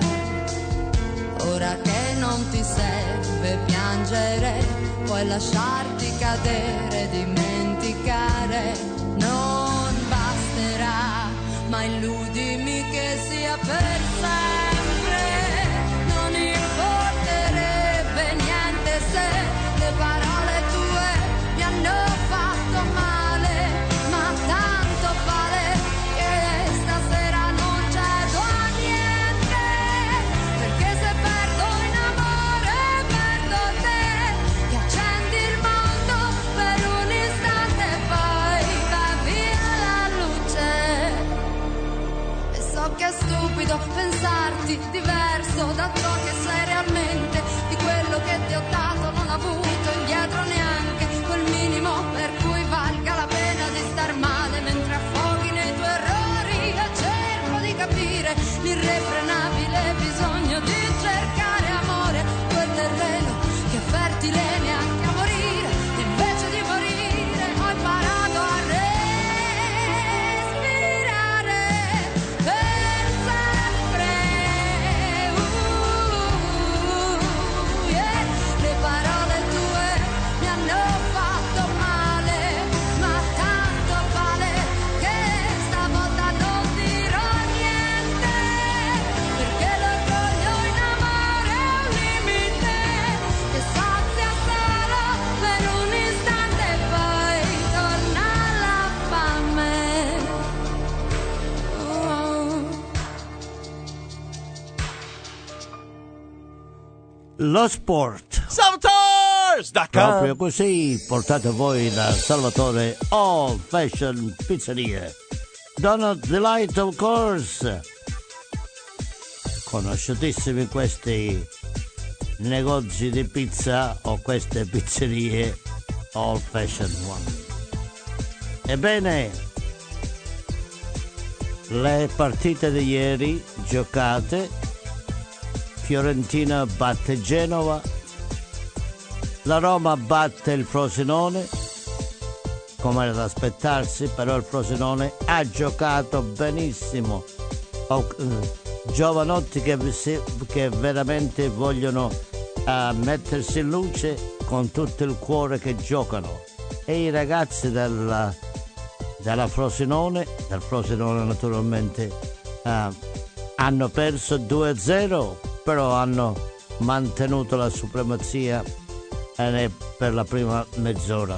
Ora che non ti serve piangere, puoi lasciarti cadere, dimenticare, non basterà, ma illudimi che sia per sempre. Non importerebbe niente se le parole tue mi hanno fatto male, ma tanto vale che stasera non cedo a niente, perché se perdo in amore perdo te, che accendi il mondo per un istante e poi va via la luce. E so che è stupido pensarti diverso da ciò che sei realmente, di quello che ti ho dato non ho avuto indietro neanche quel minimo per cui valga la pena di star male mentre affoghi nei tuoi errori. E cerco di capire l'irrefrenabile bisogno di cercare amore, quel terreno che è fertile neanche a morire, invece di morire ho imparato a respirare per sempre. Uh, yeah. Le parole tue mi hanno fatto male, ma tanto vale che stavolta non dirò niente, perché l'orgoglio in amore è un limite che sazia solo per un istante e poi torna la fame. Oh. Lo sport. Salvatores dot com. Proprio così, portate a voi da Salvatore All Fashion Pizzeria. Donut Delight, of course. Conosciutissimi questi negozi di pizza o queste pizzerie All Fashion One. Ebbene, le partite di ieri giocate, Fiorentina batte Genova, la Roma batte il Frosinone, come era da aspettarsi, però il Frosinone ha giocato benissimo. Oh, eh, giovanotti che, che veramente vogliono uh, mettersi in luce con tutto il cuore che giocano. E i ragazzi della, della Frosinone, del Frosinone naturalmente, uh, hanno perso due a zero, però hanno mantenuto la supremazia eh, per la prima mezz'ora.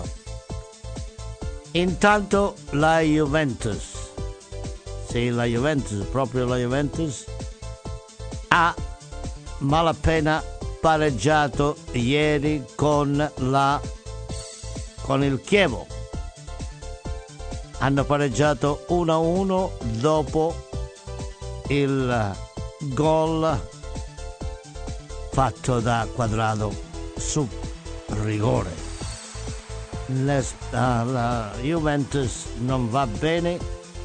Intanto la Juventus, sì, la Juventus, proprio la Juventus, ha malapena pareggiato ieri con la con il Chievo. Hanno pareggiato uno a uno dopo il gol fatto da Quadrado su rigore. Le, la, la Juventus non va bene,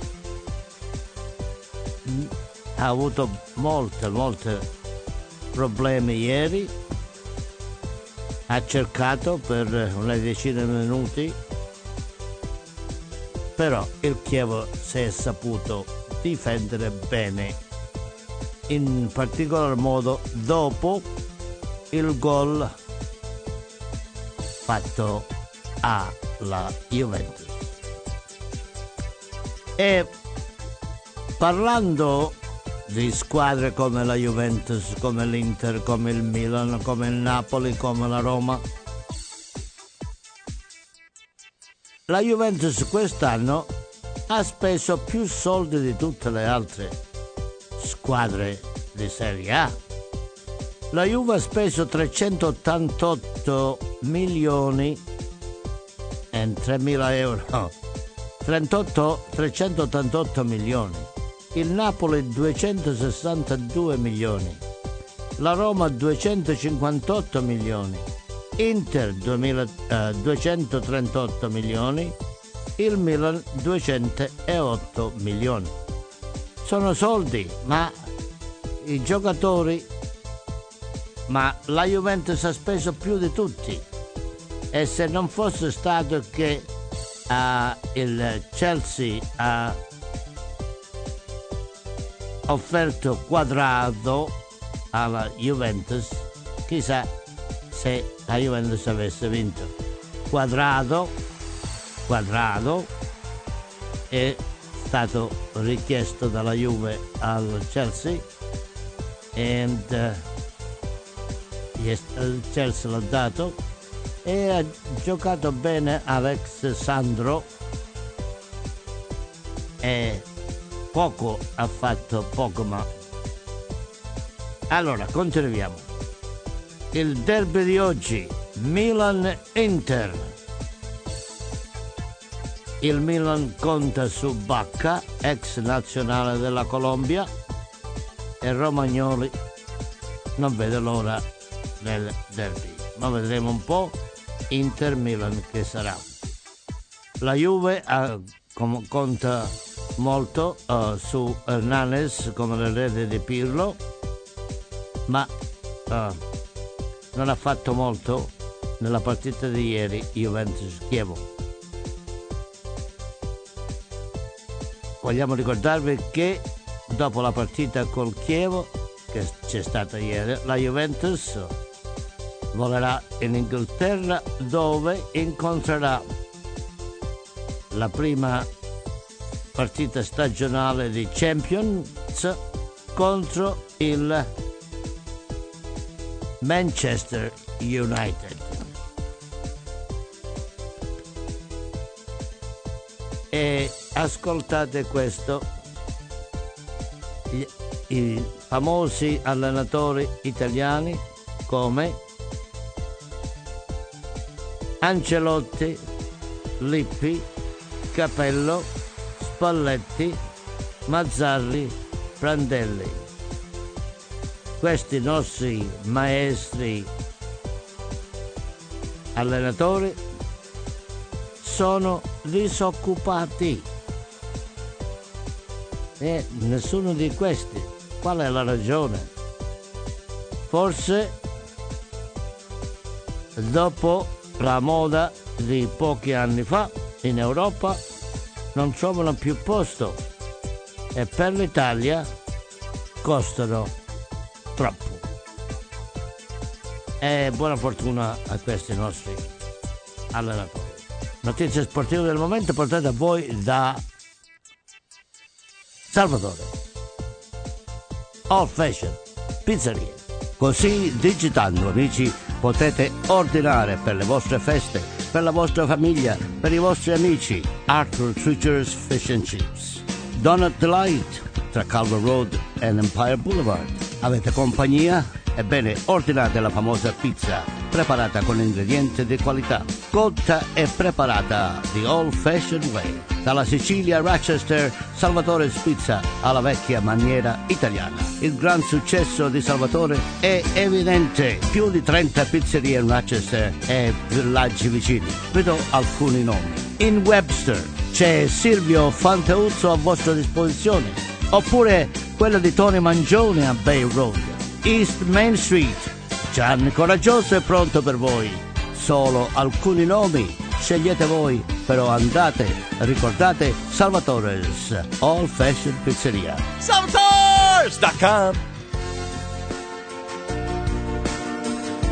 ha avuto molte molte problemi ieri, ha cercato per una decina di minuti, però il Chievo si è saputo difendere bene, in particolar modo dopo il gol fatto alla Juventus. E parlando di squadre come la Juventus, come l'Inter, come il Milan, come il Napoli, come la Roma, la Juventus quest'anno ha speso più soldi di tutte le altre squadre di Serie A. La Juve ha speso trecentottantotto milioni e tremila euro, trentotto, trecentottantotto milioni. Il Napoli duecentosessantadue milioni, la Roma duecentocinquantotto milioni, Inter duemila, eh, duecentotrentotto milioni, il Milan duecentootto milioni. Sono soldi, ma i giocatori, ma la Juventus ha speso più di tutti, e se non fosse stato che uh, il Chelsea ha offerto Quadrado alla Juventus, chissà se la Juventus avesse vinto. Quadrado Quadrado è stato richiesto dalla Juve al Chelsea e uh, il Chelsea l'ha dato e ha giocato bene Alex Sandro e poco ha fatto, poco ma. Allora, continuiamo. Il derby di oggi, Milan-Inter. Il Milan conta su Bacca, ex nazionale della Colombia, e Romagnoli non vede l'ora del derby. Ma vedremo un po' Inter-Milan che sarà. La Juve ha, com, conta molto uh, su Hernanes come l'erede di Pirlo, ma uh, non ha fatto molto nella partita di ieri Juventus-Chievo. Vogliamo ricordarvi che dopo la partita col Chievo che c'è stata ieri, la Juventus volerà in Inghilterra, dove incontrerà la prima partita stagionale di Champions contro il Manchester United. E ascoltate questo: i, i famosi allenatori italiani come Ancelotti, Lippi, Capello, Spalletti, Mazzarri, Prandelli. Questi nostri maestri allenatori sono disoccupati e nessuno di questi. Qual è la ragione? Forse dopo la moda di pochi anni fa in Europa non trovano più posto e per l'Italia costano troppo. E buona fortuna a questi nostri allenatori. Notizie sportive del momento portate a voi da Salvatore. All Fashion Pizzeria. Così digitando, amici, potete ordinare per le vostre feste, per la vostra famiglia, per i vostri amici. Arthur Treacher's Fish and Chips. Donut Delight tra Calvert Road e Empire Boulevard. Avete compagnia? Ebbene, ordinate la famosa pizza preparata con ingredienti di qualità, cotta e preparata the old fashioned way. Dalla Sicilia a Rochester, Salvatore's Pizza alla vecchia maniera italiana. Il gran successo di Salvatore è evidente. Più di trenta pizzerie in Rochester e villaggi vicini. Vi do alcuni nomi. In Webster c'è Silvio Fanteuzzo a vostra disposizione, oppure quella di Tony Mangione a Bay Road. East Main Street, Gianni Coraggioso è pronto per voi. Solo alcuni nomi, scegliete voi, però andate, ricordate Salvatore's All Fashion Pizzeria. Salvatores dot com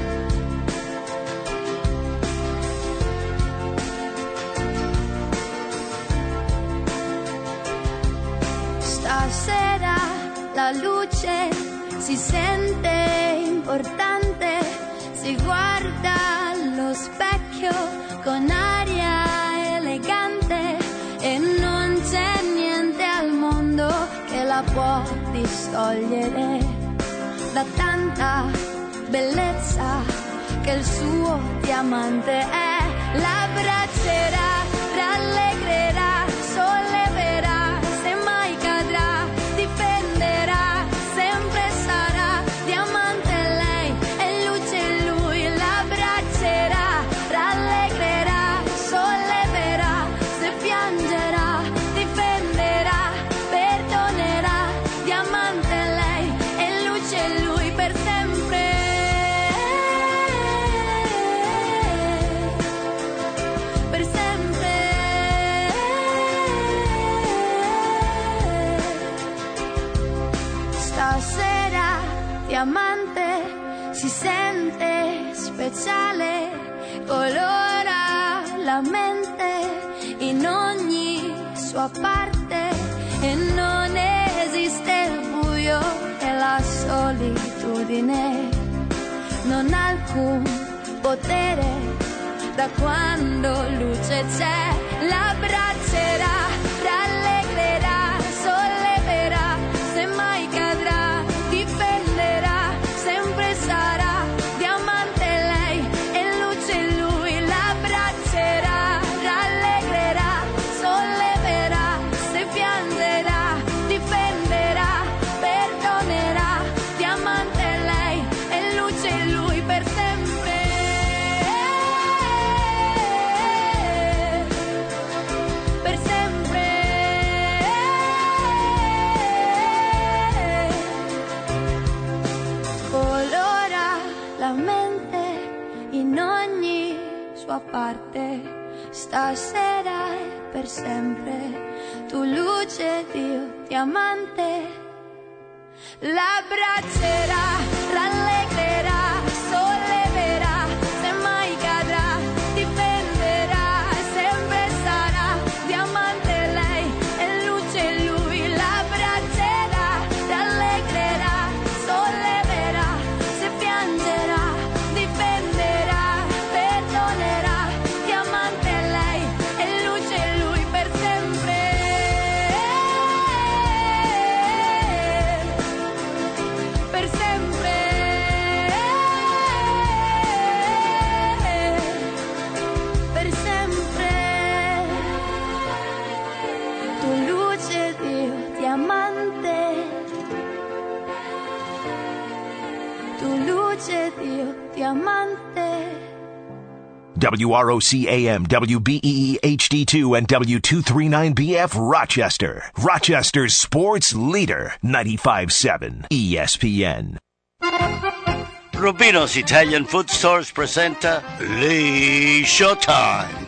si sente importante, si guarda allo specchio con aria elegante e non c'è niente al mondo che la può distogliere da tanta bellezza che il suo diamante è. L'abbraccerà, rallegrerà, solleverà, se mai cadrà, difenderà, sempre sarà diamante lei e luce lui. L'abbraccerà, rallegrerà, solleverà, se piangerà, difenderà, perdonerà, diamante lei e luce lui per sempre. Per sempre. Stasera diamante si sente speciale, colora la mente in ogni sua parte e non esiste il buio e la solitudine, non ha alcun potere da quando luce c'è. L'abbraccerà, rallegrerà, solleverà, se mai cadrà, difenderà, sempre sarà diamante lei e luce lui. L'abbraccerà, rallegrerà, solleverà, se piangerà, difenderà, perdonerà, diamante lei e luce lui per sempre. Per sempre. Colora la mente in ogni sua parte, stasera e per sempre, tu luce Dio diamante. L'abbraccerà, rallegrerà, solleverà, se mai cadrà, difenderà, sempre sarà diamante lei e luce lui. L'abbraccerà, rallegrerà, solleverà, se piangerà, difenderà, perdonerà, diamante lei e luce lui per sempre. Per sempre. Per sempre. Tu luce Dio diamante, tu luce Dio diamante. W R O C A M, W B E E H D two, and W two thirty-nine B F Rochester. Rochester's sports leader, ninety-five seven E S P N. Rubino's Italian Food Stores presenta Lee Showtime.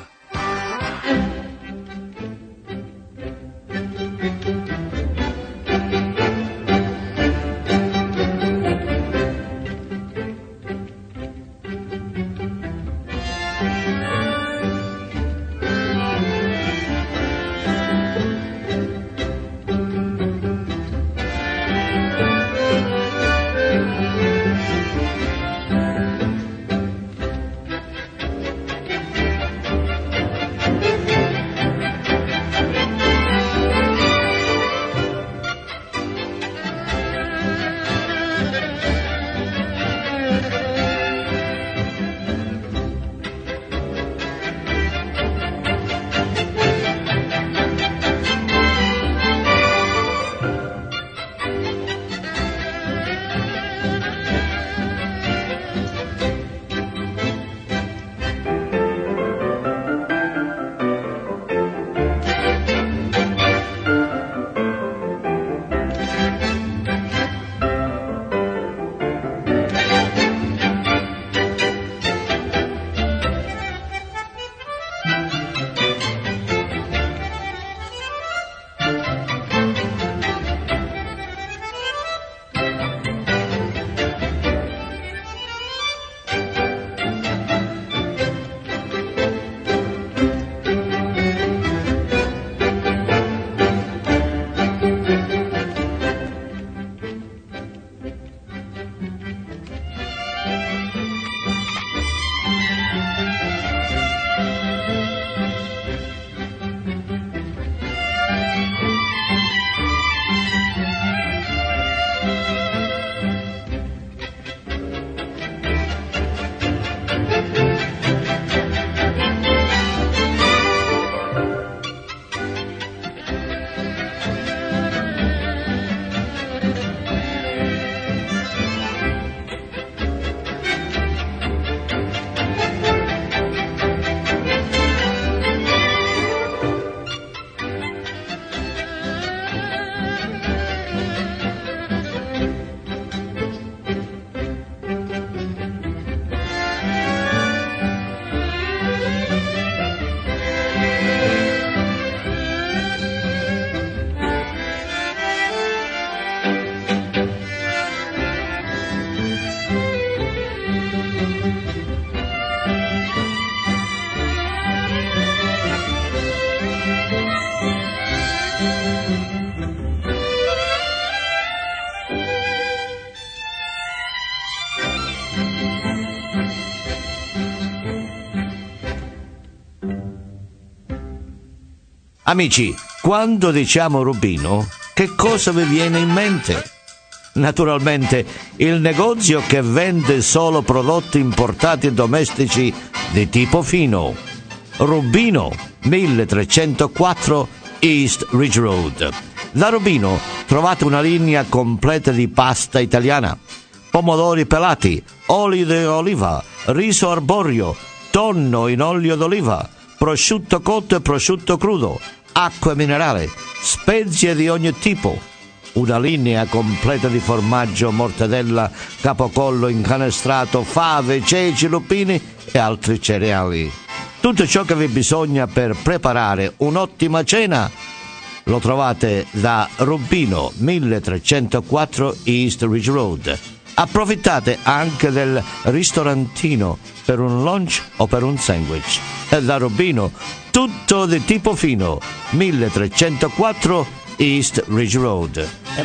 Amici, quando diciamo Rubino, che cosa vi viene in mente? Naturalmente il negozio che vende solo prodotti importati e domestici di tipo fino. Rubino, milletrecentoquattro East Ridge Road. Da Rubino trovate una linea completa di pasta italiana, pomodori pelati, oli di oliva, riso arborio, tonno in olio d'oliva, prosciutto cotto e prosciutto crudo, acqua minerale, spezie di ogni tipo, una linea completa di formaggio, mortadella, capocollo incanestrato, fave, ceci, lupini e altri cereali. Tutto ciò che vi bisogna per preparare un'ottima cena lo trovate da Rubino, milletrecentoquattro East Ridge Road. Approfittate anche del ristorantino per un lunch o per un sandwich. E da Rubino, tutto di tipo fino, milletrecentoquattro East Ridge Road. E,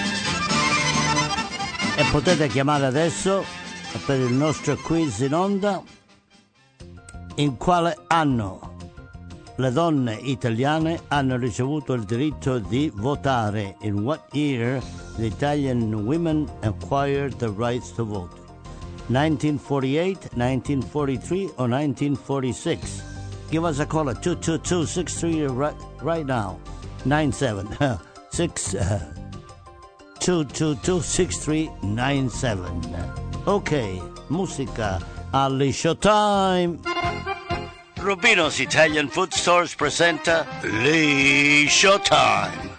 e potete chiamare adesso per il nostro quiz in onda. In quale anno le donne italiane hanno ricevuto il diritto di votare? In what year the Italian women acquired the rights to vote? nineteen forty-eight, nineteen forty-three or nineteen forty-six? Give us a call at two two two, six three right, right now. nine seven six two two two, six three nine seven. Ok, musica alle Showtime. Rubino's Italian Food Stores presenta Lee Showtime.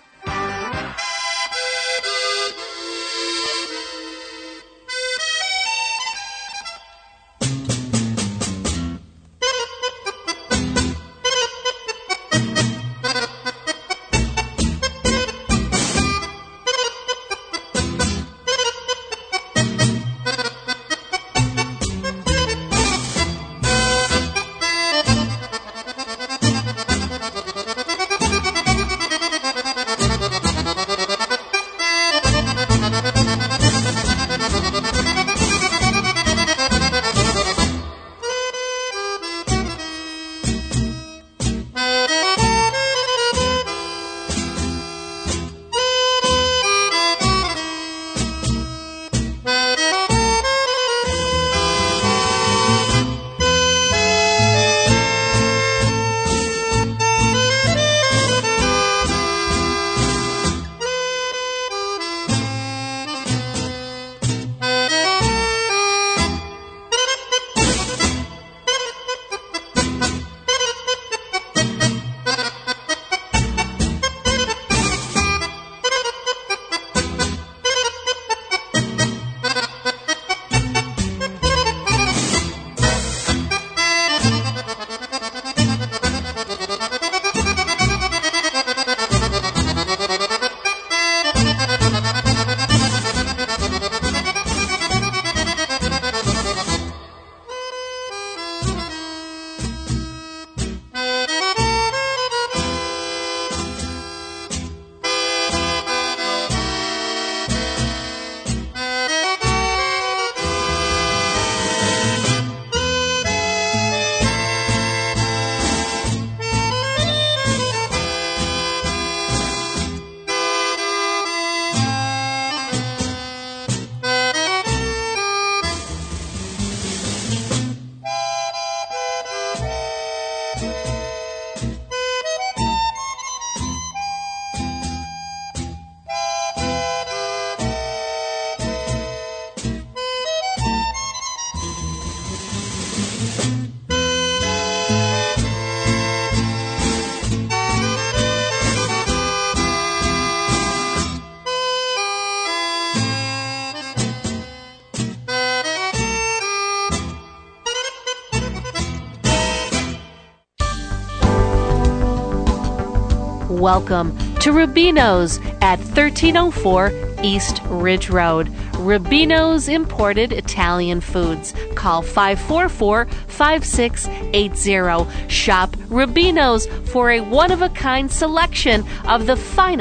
Welcome to Rubino's at thirteen oh four East Ridge Road. Rubino's Imported Italian Foods. Call five four four, five six eight zero. Shop Rubino's for a one-of-a-kind selection of the finest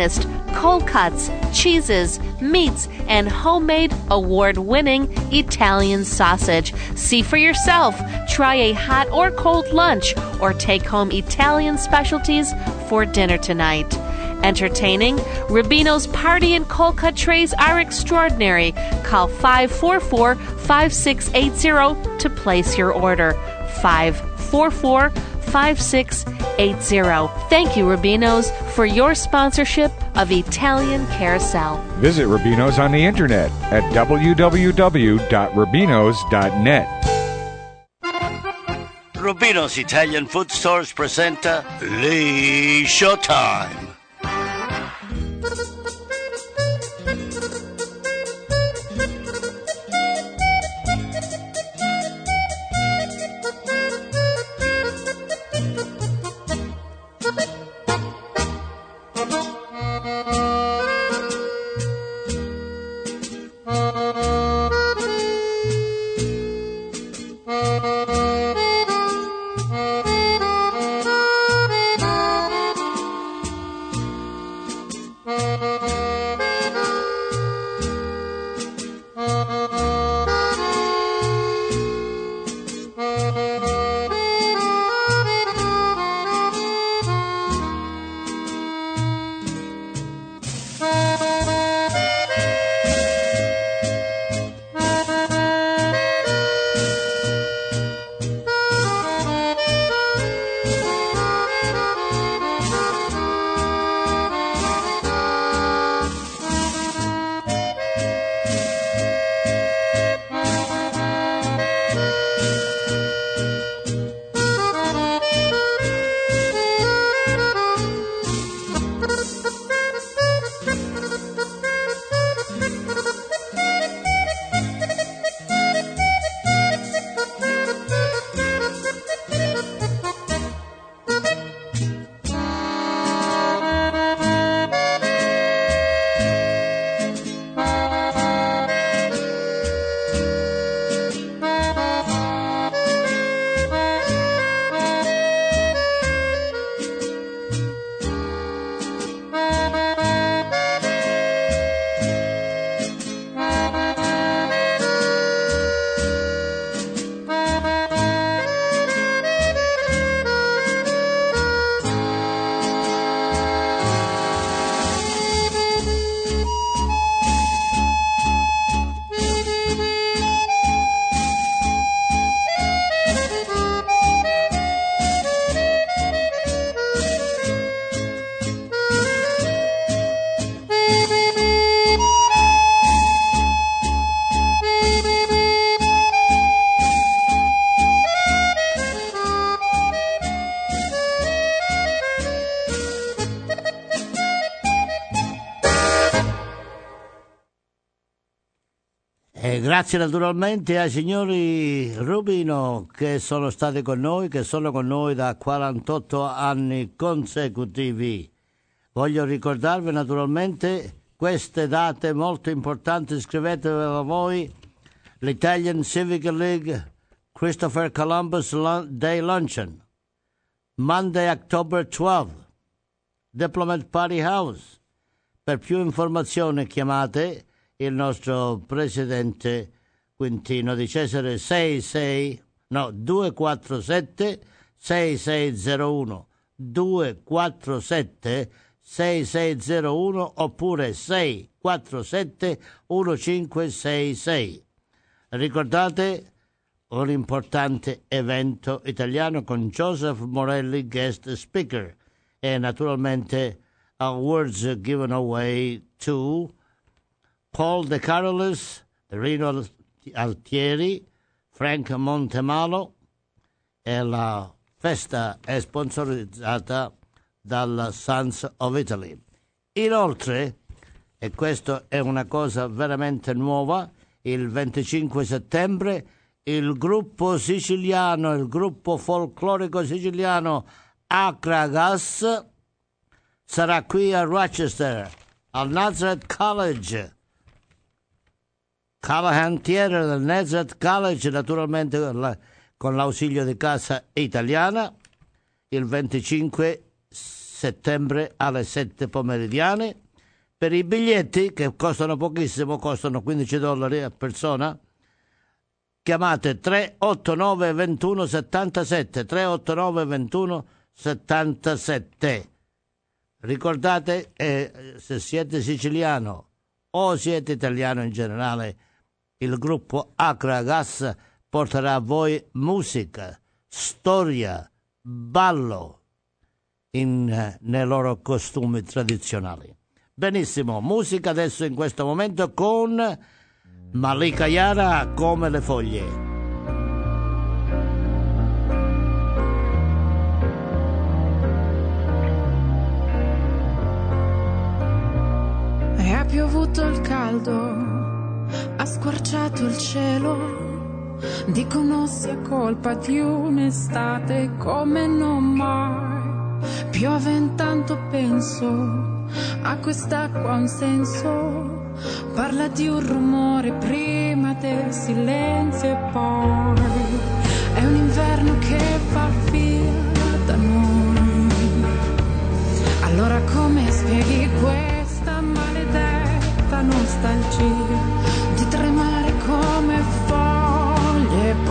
cold cuts, cheeses, meats, and homemade award-winning Italian sausage. See for yourself. Try a hot or cold lunch or take home Italian specialties for dinner tonight. Entertaining, Rubino's party and cold cut trays are extraordinary. Call five four four, five six eight zero to place your order. five four four, five six eight zero. Thank you, Rubino's, for your sponsorship of Italian Carousel. Visit Rubino's on the internet at w w w dot rubinos dot net. Rubino's Italian Food Stores presenta Lee Showtime. E grazie naturalmente ai signori Rubino che sono stati con noi, che sono con noi da quarantotto anni consecutivi. Voglio ricordarvi naturalmente queste date molto importanti, scrivetevi a voi: l'Italian Civic League Christopher Columbus Day Luncheon, Monday October twelfth, Diplomat Party House. Per più informazioni chiamate il nostro presidente Quintino Di Cesare sei sei no due quattro sette sei sei zero uno due quattro sette sei sei zero uno oppure sei quattro sette uno cinque sei sei. Ricordate un importante evento italiano con Joseph Morelli guest speaker e naturalmente awards given away to Paul De Carolis, Rino Altieri, Frank Montemalo, e la festa è sponsorizzata dalla Sons of Italy. Inoltre, e questa è una cosa veramente nuova, il venticinque settembre il gruppo siciliano, il gruppo folclorico siciliano Akragas sarà qui a Rochester, al Nazareth College. Callahan Theater del Nazareth College, naturalmente con, la, con l'ausilio di Casa Italiana, il venticinque settembre alle sette pomeridiane. Per i biglietti, che costano pochissimo, costano quindici dollari a persona, chiamate tre otto nove due uno sette sette, tre otto nove due uno sette sette. Ricordate, eh, se siete siciliano o siete italiano in generale, il gruppo Acra Gas porterà a voi musica, storia, ballo in, eh, nei loro costumi tradizionali. Benissimo, musica adesso in questo momento con Malika Yara, Come le foglie. Ha piovuto il caldo, ha squarciato il cielo, dicono sia colpa di un'estate come non mai. Piove intanto penso, a quest'acqua un senso, parla di un rumore prima del silenzio e poi è un inverno che fa via da noi. Allora come spieghi questa maledetta nostalgia di tremare come foglie e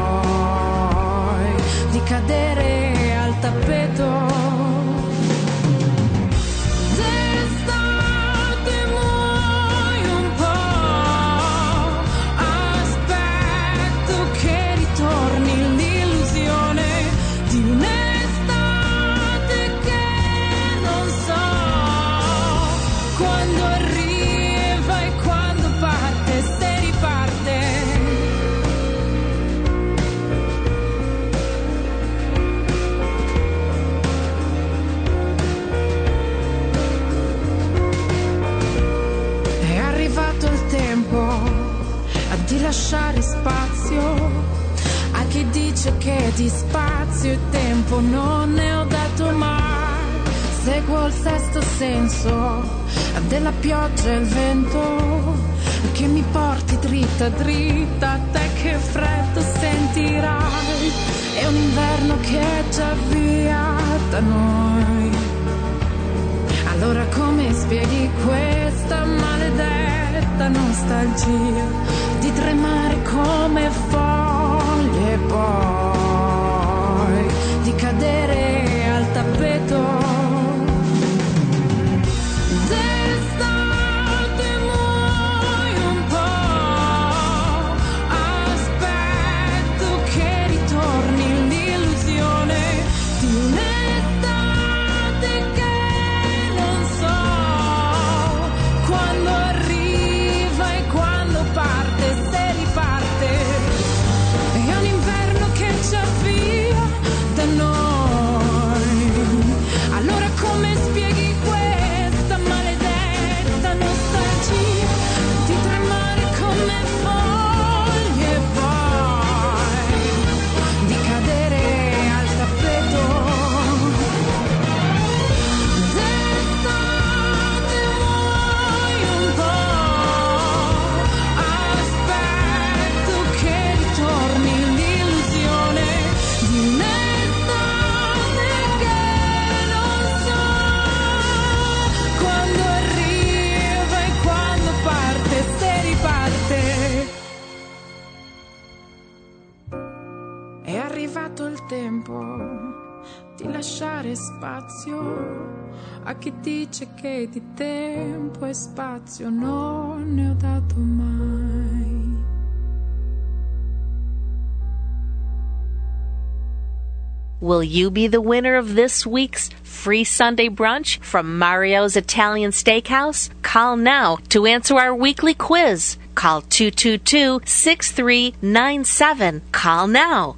poi di cadere al tappeto? Di lasciare spazio a chi dice che di spazio e tempo non ne ho dato mai. Seguo il sesto senso della pioggia e il vento che mi porti dritta dritta, te che freddo sentirai. È un inverno che è già via da noi. Allora come spieghi questa maledetta nostalgia di tremare come foglie e poi di cadere al tappeto? D'estate muoio un po', aspetto che ritorni l'illusione di un'estate che non so quando arriva e quando parte, se riparte. È un inverno che ci avvia da noi. Allora come spieghi questa maledetta nostalgia di tremare come foglie e poi di cadere al tappeto? D'estate muoio un po', aspetto che ritorni l'illusione di un'estate che non so quando arriva e quando parte, se riparte. È arrivato il tempo di lasciare spazio a chi dice che di tempo e spazio non ne ho dato mai. Will you be the winner of this week's free Sunday brunch from Mario's Italian Steakhouse? Call now to answer our weekly quiz. Call two two two, six three nine seven. Call now.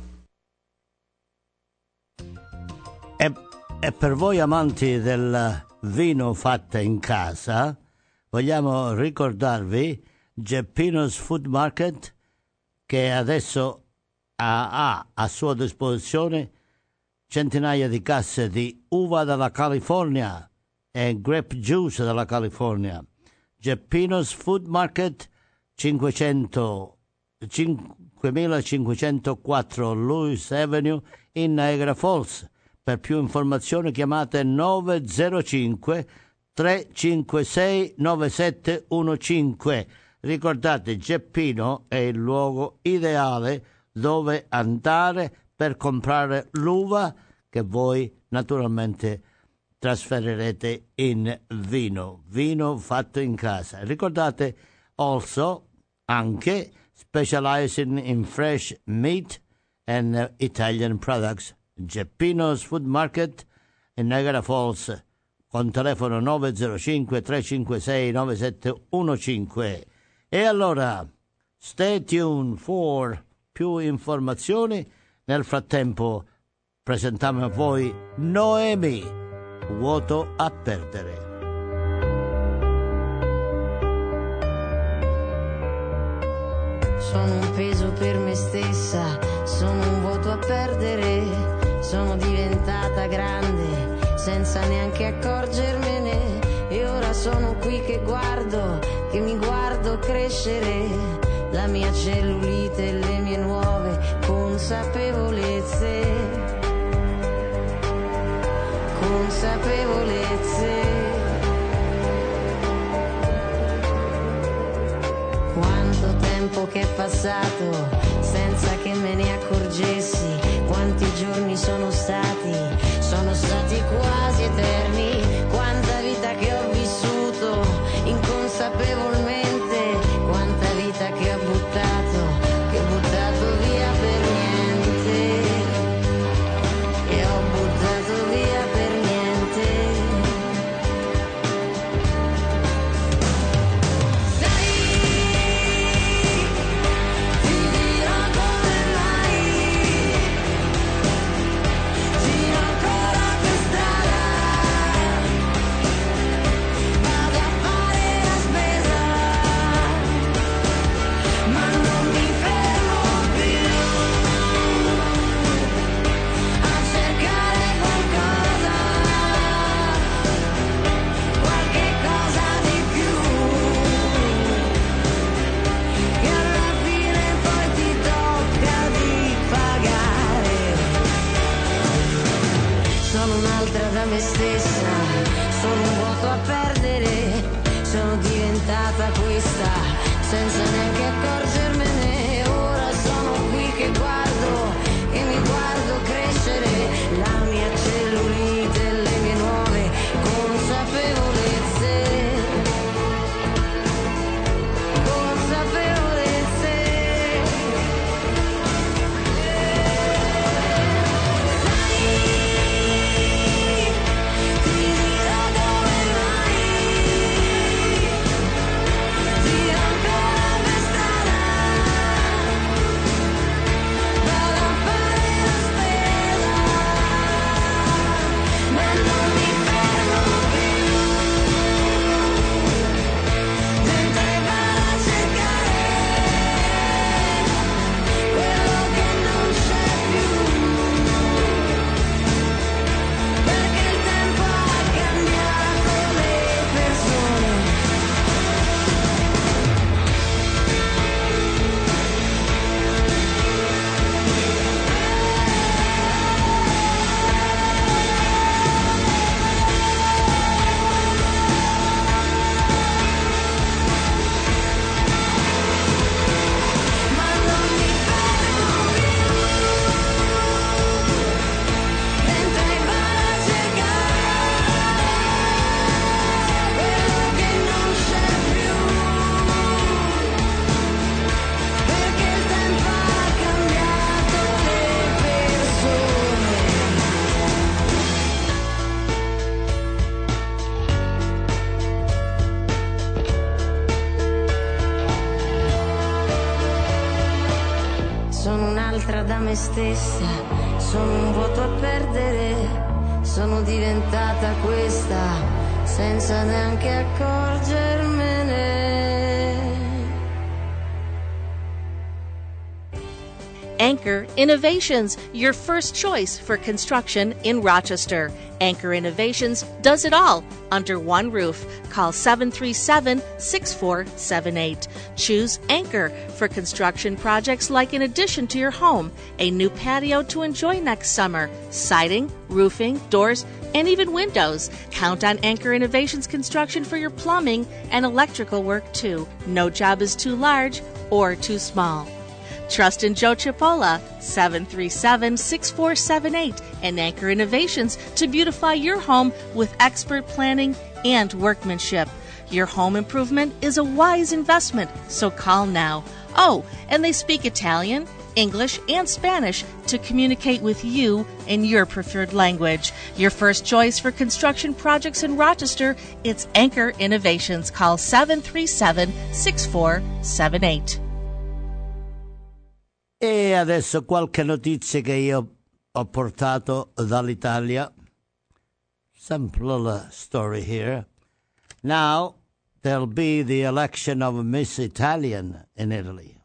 E, e per voi amanti del vino fatto in casa, vogliamo ricordarvi Geppino's Food Market, che adesso ha, ha a sua disposizione centinaia di casse di uva dalla California e grape juice dalla California. Geppino's Food Market, cinquemilacinquecentoquattro Lewis Avenue in Niagara Falls. Per più informazioni chiamate nove zero cinque, tre cinque sei nove sette uno cinque. Ricordate, Geppino è il luogo ideale dove andare per comprare l'uva che voi naturalmente trasferirete in vino, vino fatto in casa. Ricordate also anche specializing in fresh meat and Italian products, Geppino's Food Market in Niagara Falls, con telefono nove zero cinque tre cinque sei nove sette uno cinque. E allora, stay tuned for più informazioni. Nel frattempo presentiamo a voi Noemi, Vuoto a perdere. Sono un peso per me stessa, sono un vuoto a perdere, sono diventata grande senza neanche accorgermene e ora sono qui che guardo, che mi guardo crescere, la mia cellulite e le mie nuove consapevolezze, consapevolezze. Quanto tempo che è passato senza che me ne accorgessi, quanti giorni sono stati, sono stati quasi eterni, quanta vita che ho vissuto inconsapevolmente, quanta vita che ho buttato, che ho buttato via per niente, che ho buttato via per niente. Da me stessa, sono un vuoto a perdere, sono diventata questa senza neanche accorgermene, ora sono qui che guardo, che mi guardo crescere, la mia cellulite e le mie nuove consapevolezze, consapevolezze. Da me stessa, sono un vuoto a perdere, sono diventata questa senza neanche accorgermene. Anchor Innovations, your first choice for construction in Rochester. Anchor Innovations does it all under one roof. Call seven three seven, six four seven eight. Choose Anchor for construction projects like an addition to your home, a new patio to enjoy next summer, siding, roofing, doors, and even windows. Count on Anchor Innovations Construction for your plumbing and electrical work too. No job is too large or too small. Trust in Joe Chipola, seven three seven, six four seven eight, and Anchor Innovations to beautify your home with expert planning and workmanship. Your home improvement is a wise investment, so call now. Oh, and they speak Italian, English, and Spanish to communicate with you in your preferred language. Your first choice for construction projects in Rochester, it's Anchor Innovations. Call seven three seven, six four seven eight. E adesso qualche notizia che io ho portato dall'Italia. Some little story here. Now, there'll be the election of Miss Italian in Italy.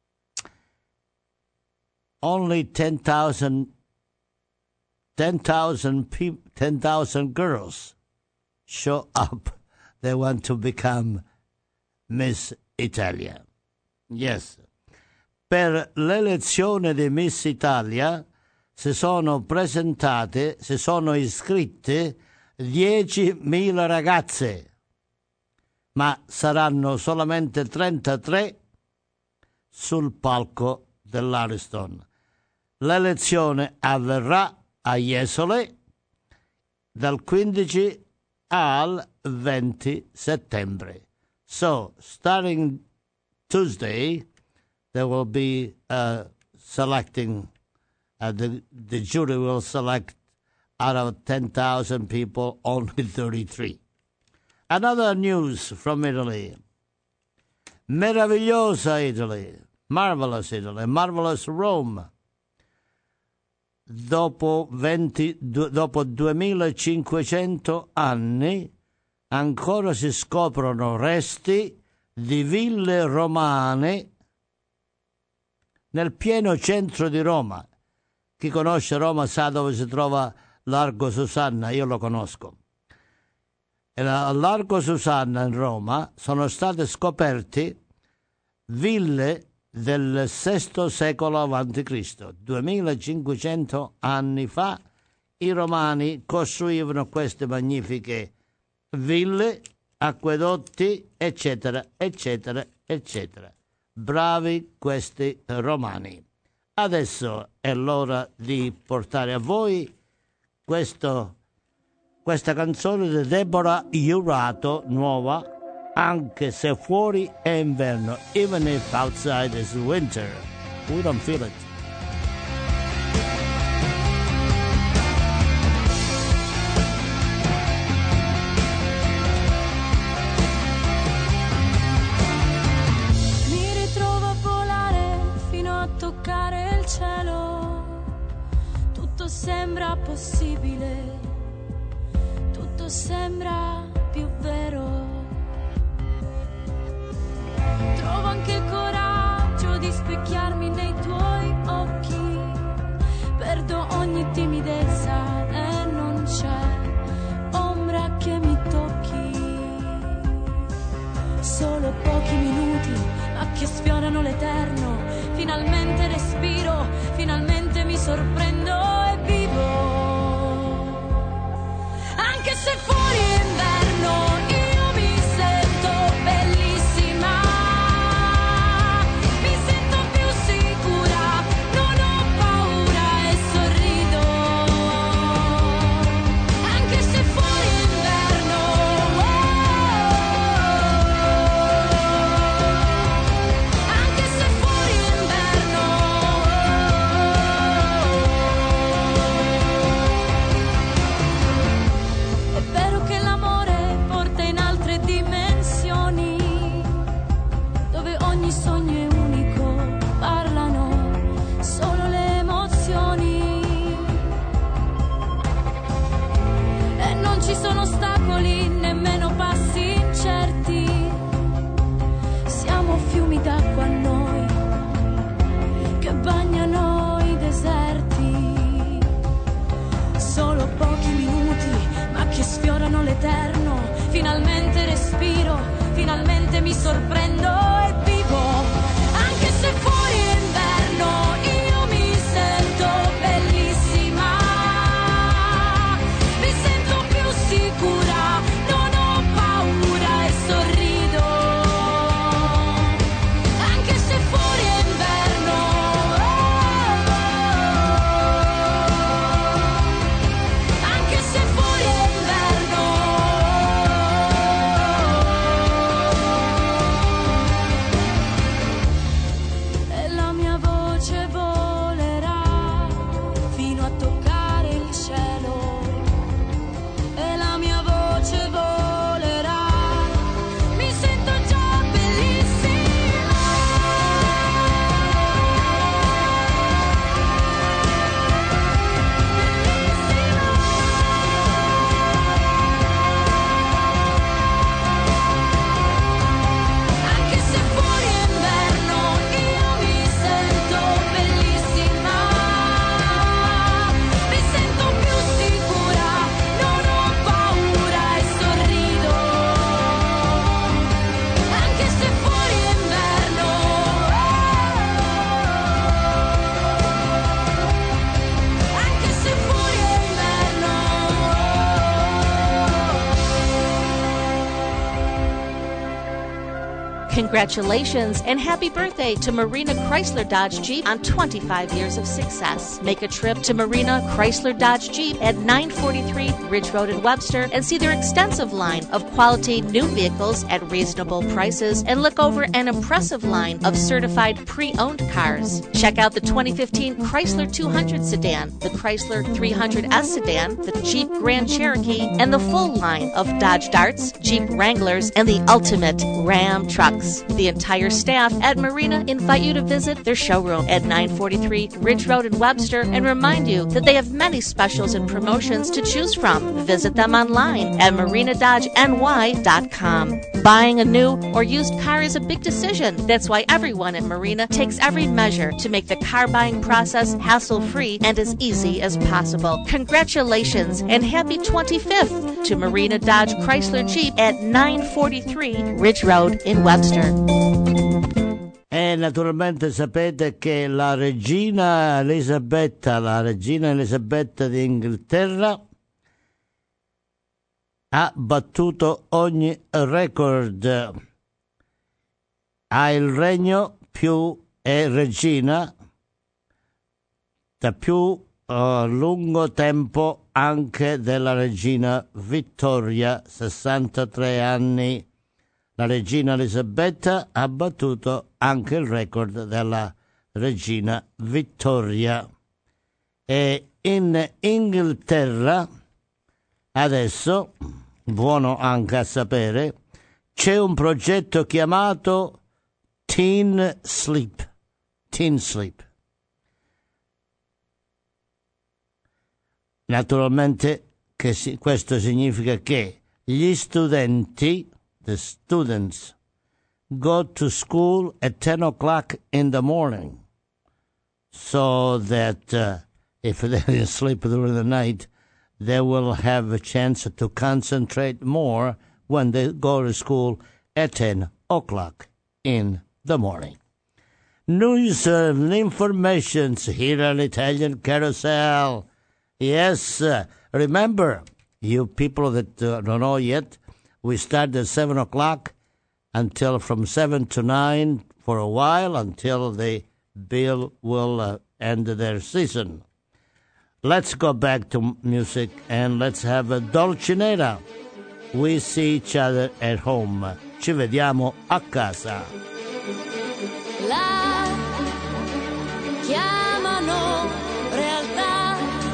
Only ten thousand ten thousand people, ten thousand girls show up. They want to become Miss Italia. Yes. Per l'elezione di Miss Italia si sono presentate, si sono iscritte diecimila ragazze, ma saranno solamente trentatré sul palco dell'Ariston. L'elezione avverrà a Jesole dal quindici al venti settembre. So, starting Tuesday, there will be uh, selecting, uh, the, the jury will select out of ten thousand people, only thirty-three. Another news from Italy. Meravigliosa Italy, marvelous Italy, marvelous Rome. Dopo, venti, du, dopo duemilacinquecento anni ancora si scoprono resti di ville romane nel pieno centro di Roma. Chi conosce Roma sa dove si trova Largo Susanna, io lo conosco. E al Largo Susanna in Roma sono state scoperte ville del sesto secolo avanti Cristo. duemilacinquecento anni fa i romani costruivano queste magnifiche ville, acquedotti, eccetera, eccetera, eccetera. Bravi questi romani. Adesso è l'ora di portare a voi questo, questa canzone di Deborah Jurato, nuova, anche se fuori è inverno. Even if outside is winter, we don't feel it. Sembra possibile, tutto sembra più vero. Trovo anche il coraggio di specchiarmi nei tuoi occhi. Perdo ogni timidezza e non c'è ombra che mi tocchi. Solo pochi minuti, ma che sfiorano l'eterno. Finalmente respiro, finalmente mi sorprendo. Anche se fuori è inverno, io mi sento bellissima, mi sento più sicura, non ho paura e sorrido. Anche se fuori è inverno, anche se fuori è inverno. finalmente respiro, finalmente mi sorprendo e vivo, anche se fuori è inverno, io mi sento bellissima, mi sento più sicura, non ho paura e sorrido, anche se fuori è inverno, oh, anche se fuori è inverno, e la mia voce volerà fino a toccare il cielo, e la mia voce volerà, mi sento già bellissima, anche se fuori è inverno, io mi sento bellissima, mi sento più sicura, non ho paura e sorrido, anche se fuori è inverno, anche se fuori è inverno. Congratulations and happy birthday to Marina Chrysler Dodge Jeep on twenty-five years of success. Make a trip to Marina Chrysler Dodge Jeep at nine forty-three Ridge Road in Webster and see their extensive line of quality new vehicles at reasonable prices, and look over an impressive line of certified pre-owned cars. Check out the twenty fifteen Chrysler two hundred sedan, the Chrysler three hundred S sedan, the Jeep Grand Cherokee, and the full line of Dodge Darts, Jeep Wranglers, and the ultimate Ram trucks. The entire staff at Marina invite you to visit their showroom at nine forty-three Ridge Road in Webster and remind you that they have many specials and promotions to choose from. Visit them online at marina dodge n y dot com. Buying a new or used car is a big decision. That's why everyone at Marina takes every measure to make the car buying process hassle-free and as easy as possible. Congratulations and happy twenty-fifth to Marina Dodge Chrysler Jeep at nine forty-three Ridge Road in Webster. E naturalmente sapete che la regina Elisabetta, la regina Elisabetta d'Inghilterra, ha battuto ogni record. Ha il regno più, è regina da più uh, lungo tempo anche della regina Vittoria, sessantatré anni. La regina Elisabetta ha battuto anche il record della regina Vittoria. E in Inghilterra adesso, buono anche a sapere, c'è un progetto chiamato Teen Sleep. Teen Sleep. Naturalmente che si, questo significa che gli studenti, the students, go to school at ten o'clock in the morning, so that uh, if they didn't sleep during the night, they will have a chance to concentrate more when they go to school at ten o'clock in the morning. News and information here on Italian Carousel. Yes, uh, remember, you people that uh, don't know yet, we start at seven o'clock until from seven to nine for a while until the bill will uh, end their season. Let's go back to music and let's have a Dolcinera. We see each other at home. Ci vediamo a casa. La chiamano realtà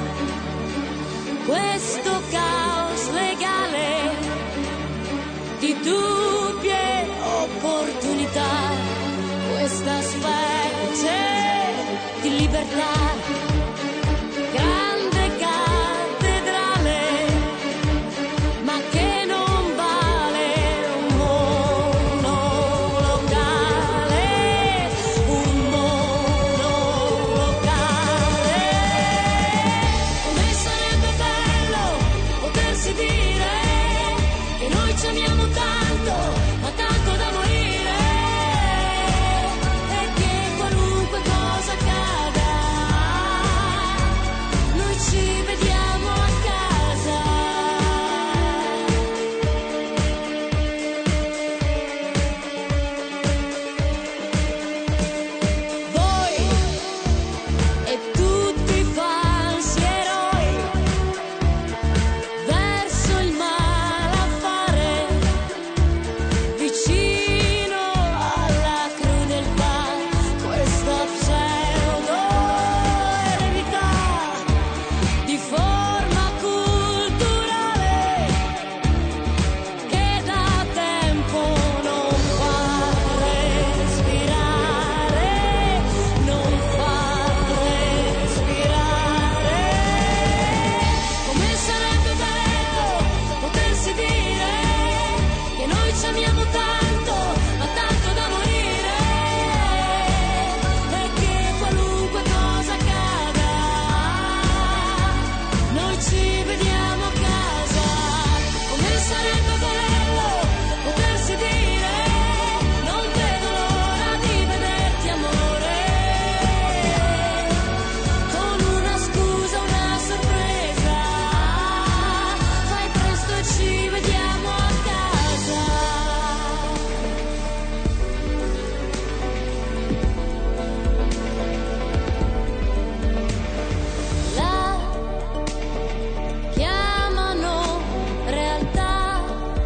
questo caos legale di dubbi e opportunità, questa specie di libertà. Grande cattedrale, ma che non vale un monolocale, un monolocale. Come sarebbe bello potersi dire che noi ci amiamo vediamo a casa. Voi e tutti i falsi eroi verso il malaffare, vicino alla crudeltà, questa pseudo eredità di forma culturale che da tempo non fa respirare, non fa respirare. Come sarebbe bello potersi dire che noi ci amiamo tanto, ma tanto da morire, e che qualunque cosa accada, noi ci vediamo a casa. Come sarebbe bello potersi dire non vedo l'ora di vederti amore, con una scusa, una sorpresa, fai presto e ci vediamo a casa. La chiamano realtà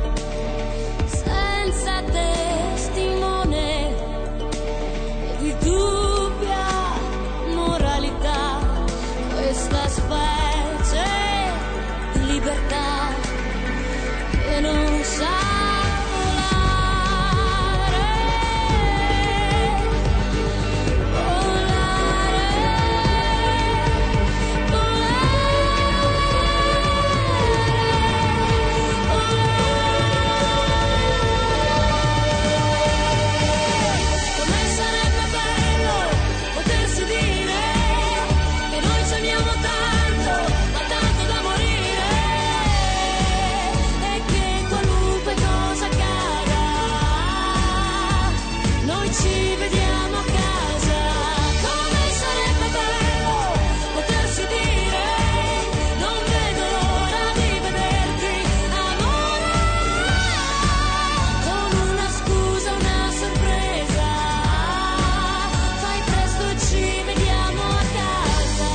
senza testimone e di dubbia moralità, questa specie di libertà che non sa volare, come sarebbe bello potersi dire che noi ci amiamo tanto, ma tanto da morire, e che qualunque cosa accada, noi ci vediamo a casa. Come sarebbe bello potersi dire non vedo l'ora di vederti amore, con una scusa, una sorpresa, fai presto e ci vediamo a casa.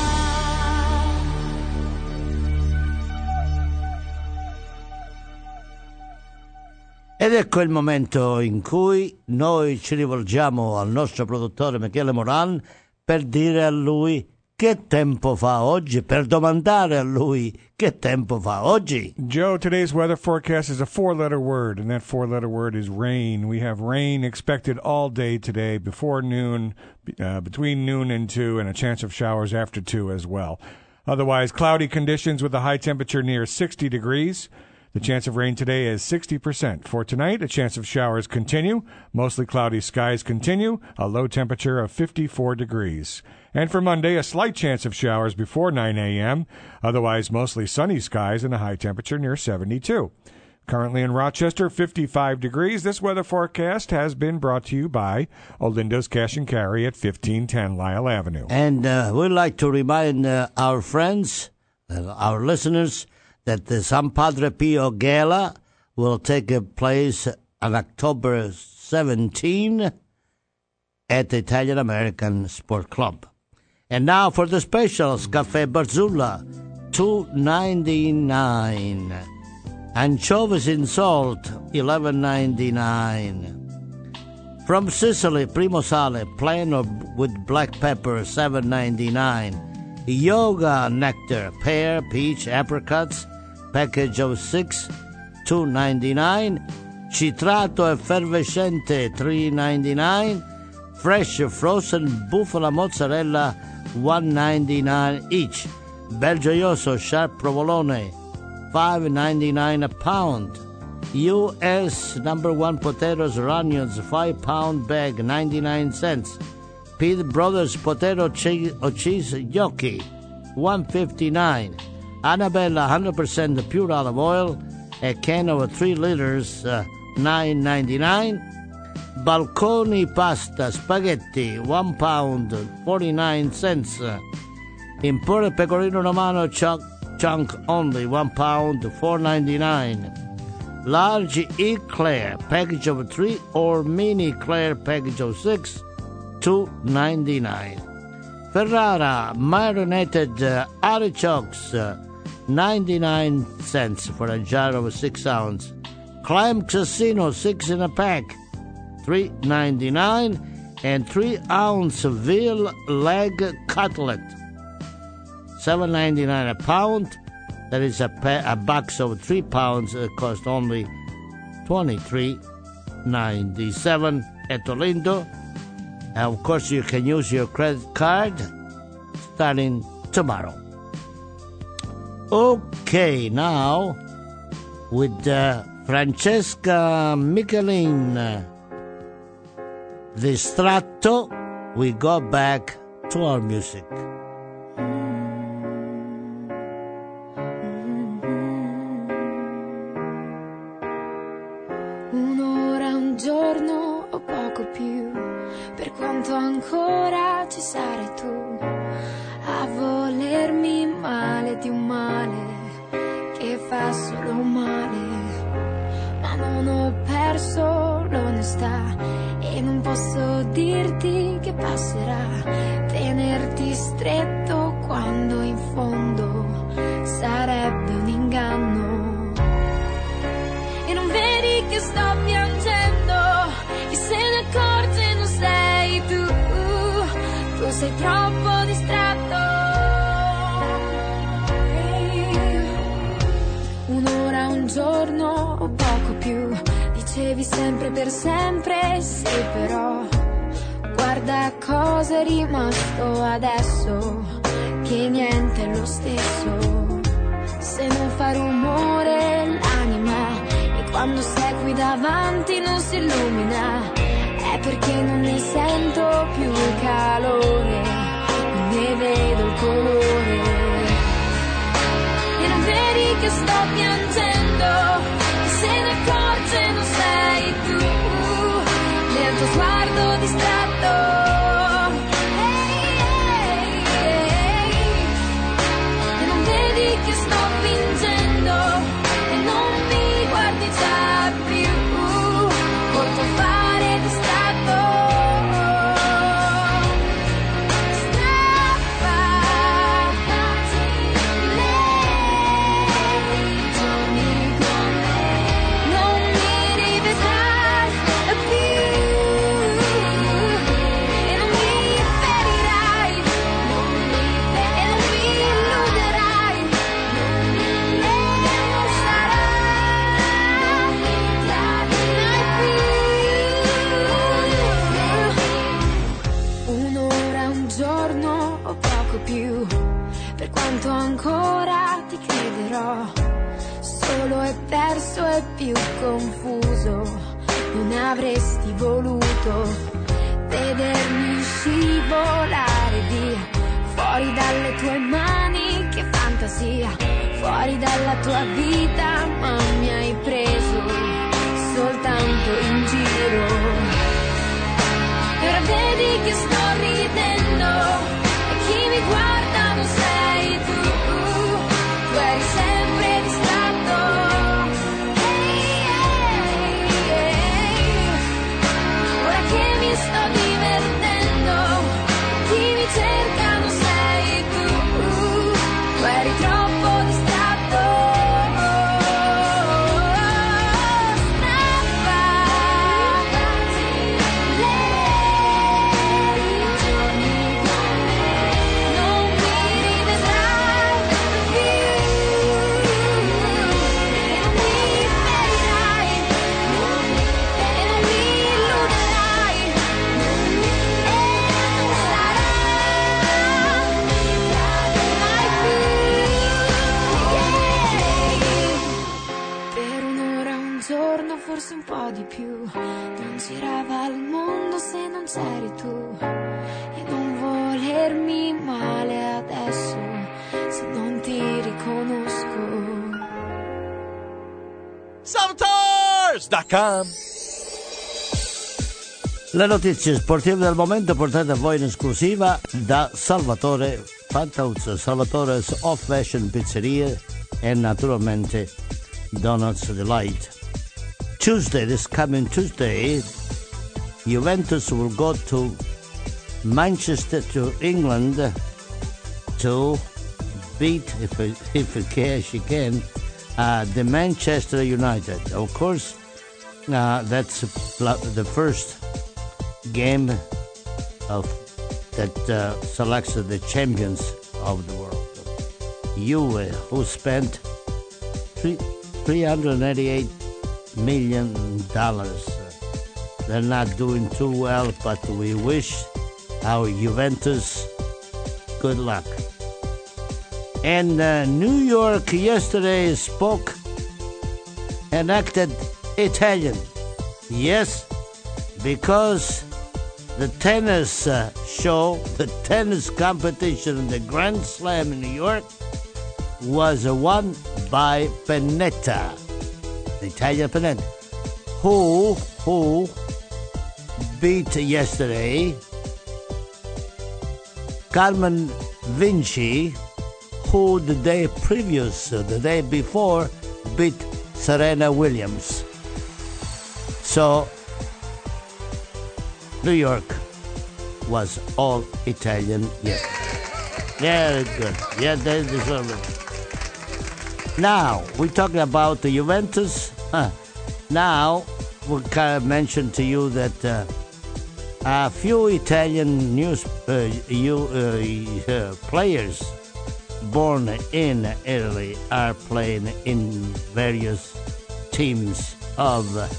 Ed ecco il momento in cui noi ci rivolgiamo al nostro produttore Michele Moran per dire a lui che tempo fa oggi, per domandare a lui che tempo fa oggi. Joe, today's weather forecast is a four-letter word, and that four-letter word is rain. We have rain expected all day today, before noon, uh, between noon and two, and a chance of showers after two as well. Otherwise, cloudy conditions with a high temperature near sixty degrees. The chance of rain today is sixty percent. For tonight, a chance of showers continue. Mostly cloudy skies continue. A low temperature of fifty-four degrees. And for Monday, a slight chance of showers before nine a.m. Otherwise, mostly sunny skies and a high temperature near seventy-two. Currently in Rochester, fifty-five degrees. This weather forecast has been brought to you by Olindo's Cash and Carry at fifteen ten Lyle Avenue. And uh, we'd like to remind uh, our friends, uh, our listeners, that the San Padre Pio Gala will take place on October seventeenth at the Italian American Sport Club. And now for the specials, Caffè Barzulla, two ninety-nine. Anchovies in salt, eleven ninety-nine. From Sicily, Primo Sale, plain or with black pepper, seven ninety-nine. Yoga nectar, pear, peach, apricots, package of six, two ninety-nine. Citrato effervescente, three ninety-nine. Fresh frozen bufala mozzarella, one ninety-nine each. Belgioioso sharp provolone, five ninety-nine a pound. U S number one potatoes or onions, five pound bag, ninety-nine cents. Pete Brothers potato cheese or cheese gnocchi, one fifty-nine. Annabella one hundred percent pure olive oil, a can of three liters, uh, nine ninety-nine. Balconi pasta spaghetti, one pound, forty-nine cents. Imported Pecorino Romano chunk, chunk only, one pound, four ninety-nine. Large Eclair, package of three, or mini Eclair, package of six, two ninety-nine. Ferrara marinated uh, artichokes, uh, ninety-nine cents for a jar of six ounce. Clam Casino, six in a pack, three ninety-nine. And three ounce veal leg cutlet, seven ninety-nine a pound. That is a, pa- a box of three pounds. It cost only twenty-three ninety-seven at Olindo. And of course, you can use your credit card starting tomorrow. Okay, now with uh, Francesca Michelin, uh, Distratto, we go back to our music. Un'ora, un giorno o poco più, per quanto ancora ci sarai tu a volermi male di un male che fa solo male. Ma non ho perso l'onestà e non posso dirti che passerà, tenerti stretto quando in fondo sarebbe un inganno. E non vedi che sto piangendo, chi se ne accorge non sei tu, tu sei troppo distratto. Un'ora, un giorno o poco più, dicevi sempre per sempre, sì però guarda cosa è rimasto adesso, che niente è lo stesso. Se non fa rumore l'anima e quando sei qui davanti non si illumina, è perché non ne sento più il calore, non ne vedo il colore. E non vedi che sto piangendo, chi se ne accorge non sei tu, nel tuo sguardo distratto. Hey, hey, hey. E non vedi che sto fingendo e non mi guardi già più, col tuo fare distratto. Più, per quanto ancora ti crederò, solo è perso e più confuso, non avresti voluto vedermi scivolare via, fuori dalle tue mani, che fantasia, fuori dalla tua vita, ma mi hai preso soltanto in giro. E ora vedi che sto ridendo, chi mi guarda non sei tu, tu eri sempre distratto. Hey, hey, hey. Ora che mi sto divertendo, chi mi cerca non sei tu, tu eri troppo distratto. Forse un po' di più, non girava il mondo se non c'eri tu, e non volermi male adesso se non ti riconosco. Salvatores punto com. Le notizie sportive del momento portate a voi in esclusiva da Salvatore Fantauzzo, Salvatore's Old Fashioned Pizzeria e naturalmente Donuts Delight. Tuesday, this coming Tuesday, Juventus will go to Manchester, to England, to beat, if it, if it can, she can, uh, the Manchester United. Of course, uh, that's the first game of that uh, selects the champions of the world. Juve, who spent three three hundred eighty-eight million dollars. They're not doing too well, but we wish our Juventus good luck. And uh, New York yesterday spoke and acted Italian. Yes, because the tennis uh, show, the tennis competition in the Grand Slam in New York was won by Pennetta, the Italian Pennetta, who, who beat yesterday Carmen Vinci, who the day previous, the day before, beat Serena Williams. So, New York was all Italian yesterday. Very good. Yeah, they deserve it. Now, we're talking about the Juventus. Huh. Now, we kind of mentioned to you that uh, a few Italian news uh, you, uh, uh, players born in Italy are playing in various teams of uh,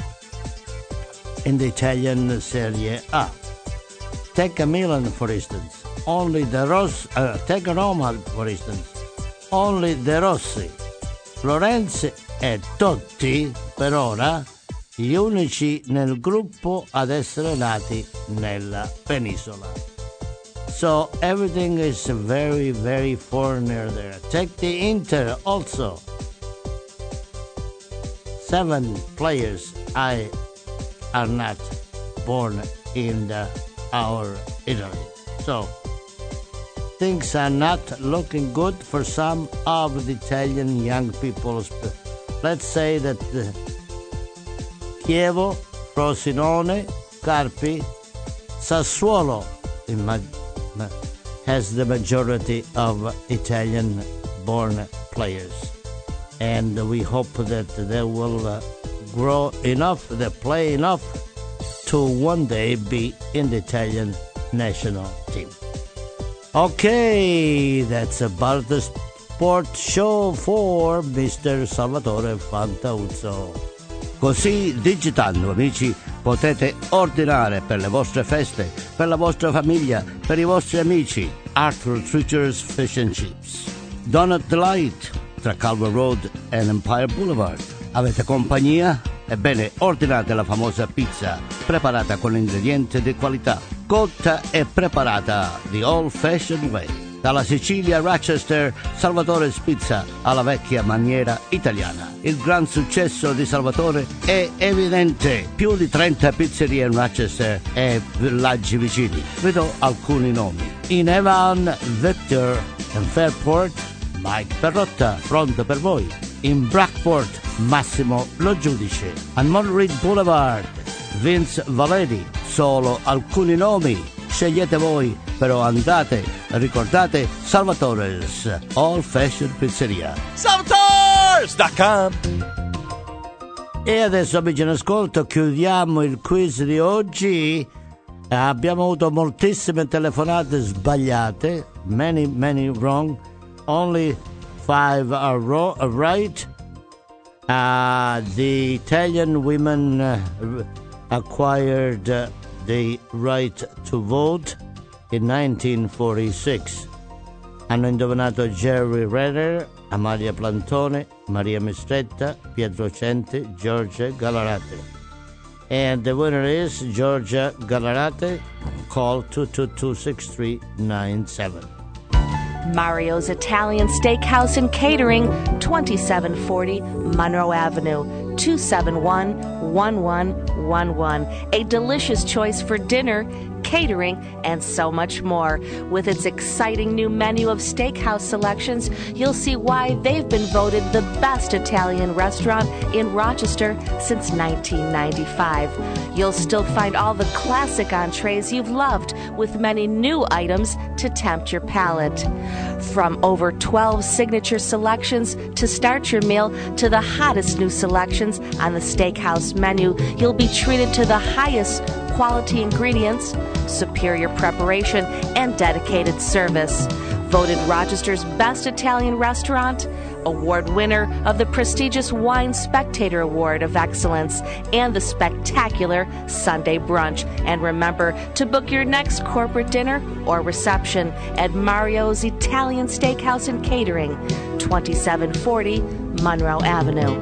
in the Italian Serie A. Take a Milan, for instance. Only the Rossi, uh, take a Roma, for instance. Only De Rossi, Florenzi e Totti, per ora, gli unici nel gruppo ad essere nati nella penisola. So everything is very, very foreigner there. Take the Inter also. Seven players I are not born in the, our Italy. So things are not looking good for some of the Italian young people. Let's say that the Chievo, Frosinone, Carpi, Sassuolo has the majority of Italian-born players. And we hope that they will uh, grow enough, they play enough to one day be in the Italian national team. Okay, that's about the sport show for mister Salvatore Fantauzzo. Così, digitando, amici, potete ordinare per le vostre feste, per la vostra famiglia, per i vostri amici, Arthur Treacher's Fish and Chips. Donut Delight, tra Calvert Road e Empire Boulevard. Avete compagnia? Ebbene, ordinate la famosa pizza, preparata con ingredienti di qualità, cotta e preparata the old-fashioned way. Dalla Sicilia a Rochester, Salvatore's Pizza alla vecchia maniera italiana. Il gran successo di Salvatore è evidente. Più di trenta pizzerie in Rochester e villaggi vicini. Vedo alcuni nomi. In Evan, Victor, in Fairport, Mike Perrotta, pronto per voi. In Brockport, Massimo Lo Giudice. A Monterey Boulevard, Vince Valeri. Solo alcuni nomi. Scegliete voi, però andate, ricordate Salvatore's Old Fashioned Pizzeria. Salvatores dot com. E adesso, amici in ascolto, chiudiamo il quiz di oggi. Abbiamo avuto moltissime telefonate sbagliate, many, many wrong. Only five are ro- right. Uh, the Italian women uh, acquired uh, the right to vote in nineteen forty-six. Hanno indovinato Jerry Renner, Amalia Plantone, Maria Mistretta, Pietro Centi, Giorgia Galarate. And the winner is Giorgia Galarate. Call two two two, six three nine seven. Mario's Italian Steakhouse and Catering, twenty-seven forty Monroe Avenue, two seven one, one one one one. A delicious choice for dinner, catering, and so much more. With its exciting new menu of steakhouse selections, you'll see why they've been voted the best Italian restaurant in Rochester since nineteen ninety-five. You'll still find all the classic entrees you've loved, with many new items to tempt your palate. From over twelve signature selections to start your meal to the hottest new selections on the steakhouse menu, you'll be treated to the highest quality ingredients, superior preparation, and dedicated service. Voted Rochester's best Italian restaurant, award winner of the prestigious Wine Spectator Award of Excellence, and the spectacular Sunday Brunch. And remember to book your next corporate dinner or reception at Mario's Italian Steakhouse and Catering, twenty-seven forty Monroe Avenue.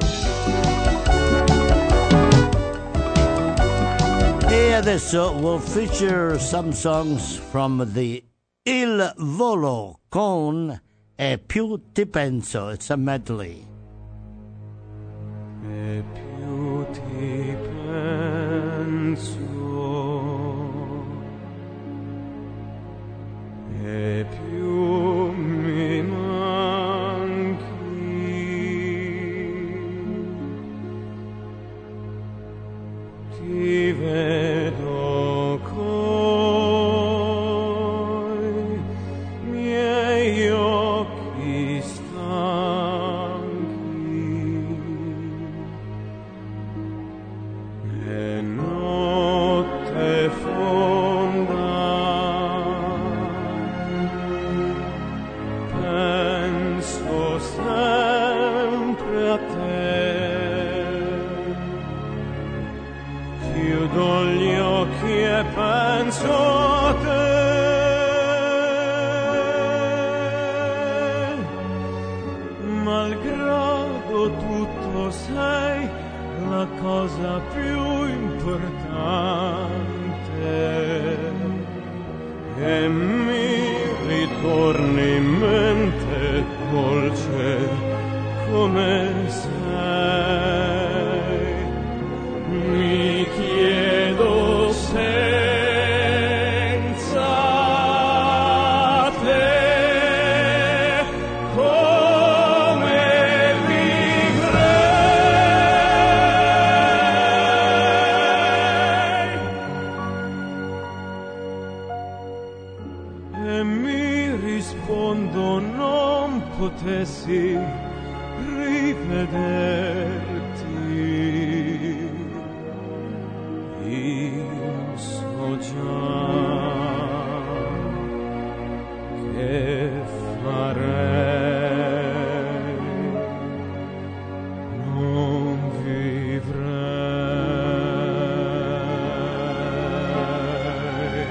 E adesso we'll feature some songs from the Il Volo con E più ti penso. It's a medley. E più ti penso, e più mi manchi, ti vedo coi miei occhi stanchi, e notte fonda penso sempre a te, chiudo gli occhi e penso a te, malgrado tutto sei la cosa più importante, e mi ritorni in mente dolce come sei. Mi chiedo senza te come vivrei, e mi rispondo non potessi rivederti. Io so già che farei, non vivrei.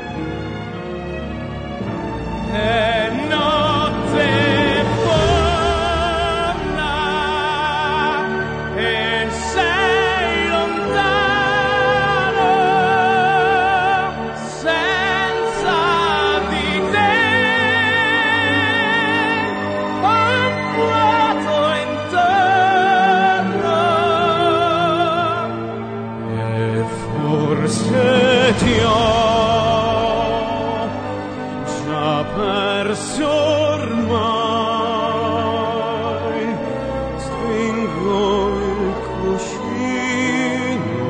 E notte fonda e sei lontano, senza di te ho un vuoto intorno, e forse ti ho già perso ormai. Stringo il cuscino,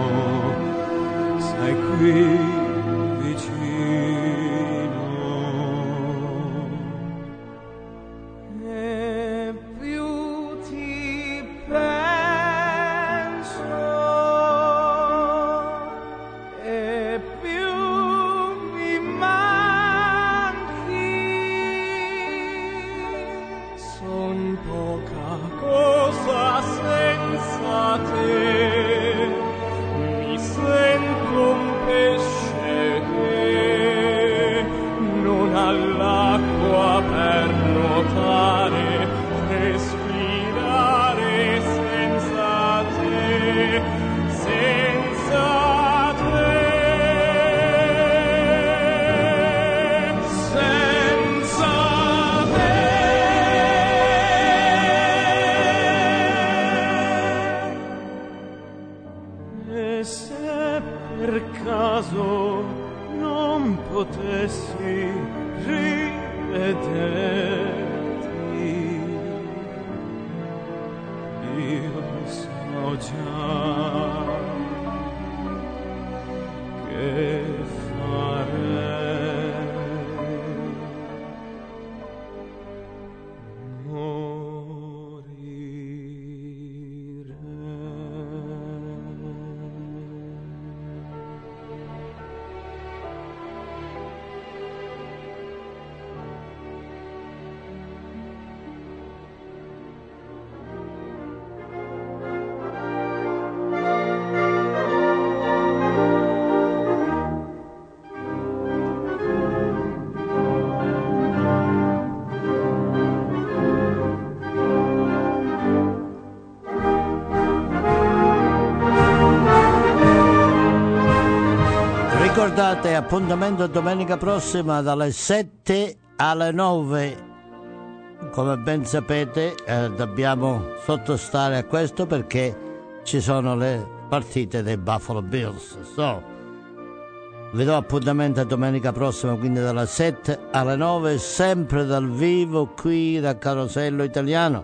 sei qui vicino, e più ti penso, e più mi manchi. Son poca cosa senza te, mi sento un pesce che non ha l'acqua per nuotare, respirare senza te, senza te, senza te. già che farei morire. Ricordate, appuntamento domenica prossima dalle sette alle nove. Come ben sapete, eh, dobbiamo sottostare a questo perché ci sono le partite dei Buffalo Bills. So, vi do appuntamento domenica prossima, quindi dalle sette alle nove, sempre dal vivo qui da Carosello Italiano,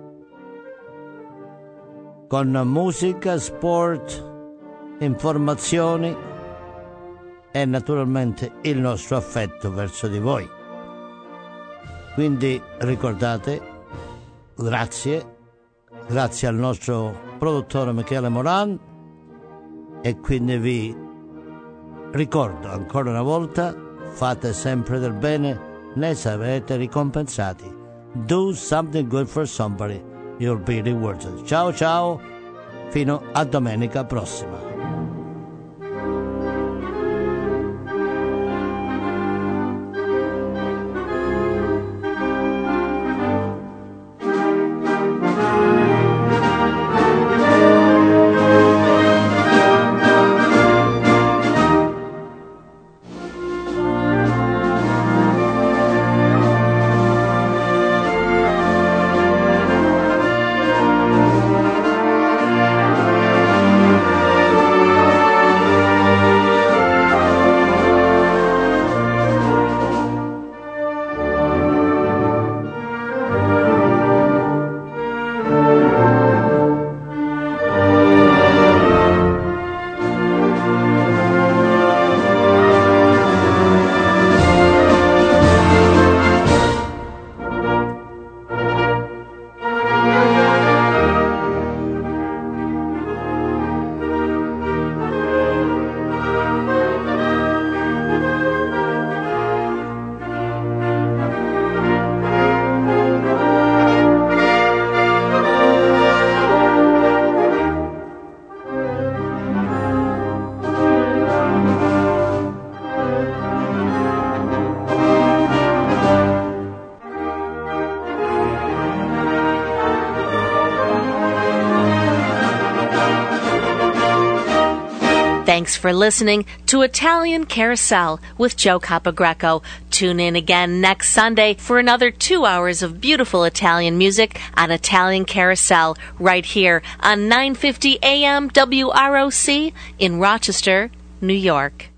con musica, sport, informazioni e naturalmente il nostro affetto verso di voi. Quindi ricordate, grazie, grazie al nostro produttore Michele Moran, e quindi vi ricordo ancora una volta, fate sempre del bene, ne sarete ricompensati. Do something good for somebody, you'll be rewarded. Ciao ciao, fino a domenica prossima. Thanks for listening to Italian Carousel with Joe Capogreco. Tune in again next Sunday for another two hours of beautiful Italian music on Italian Carousel right here on nine fifty A M W R O C in Rochester, New York.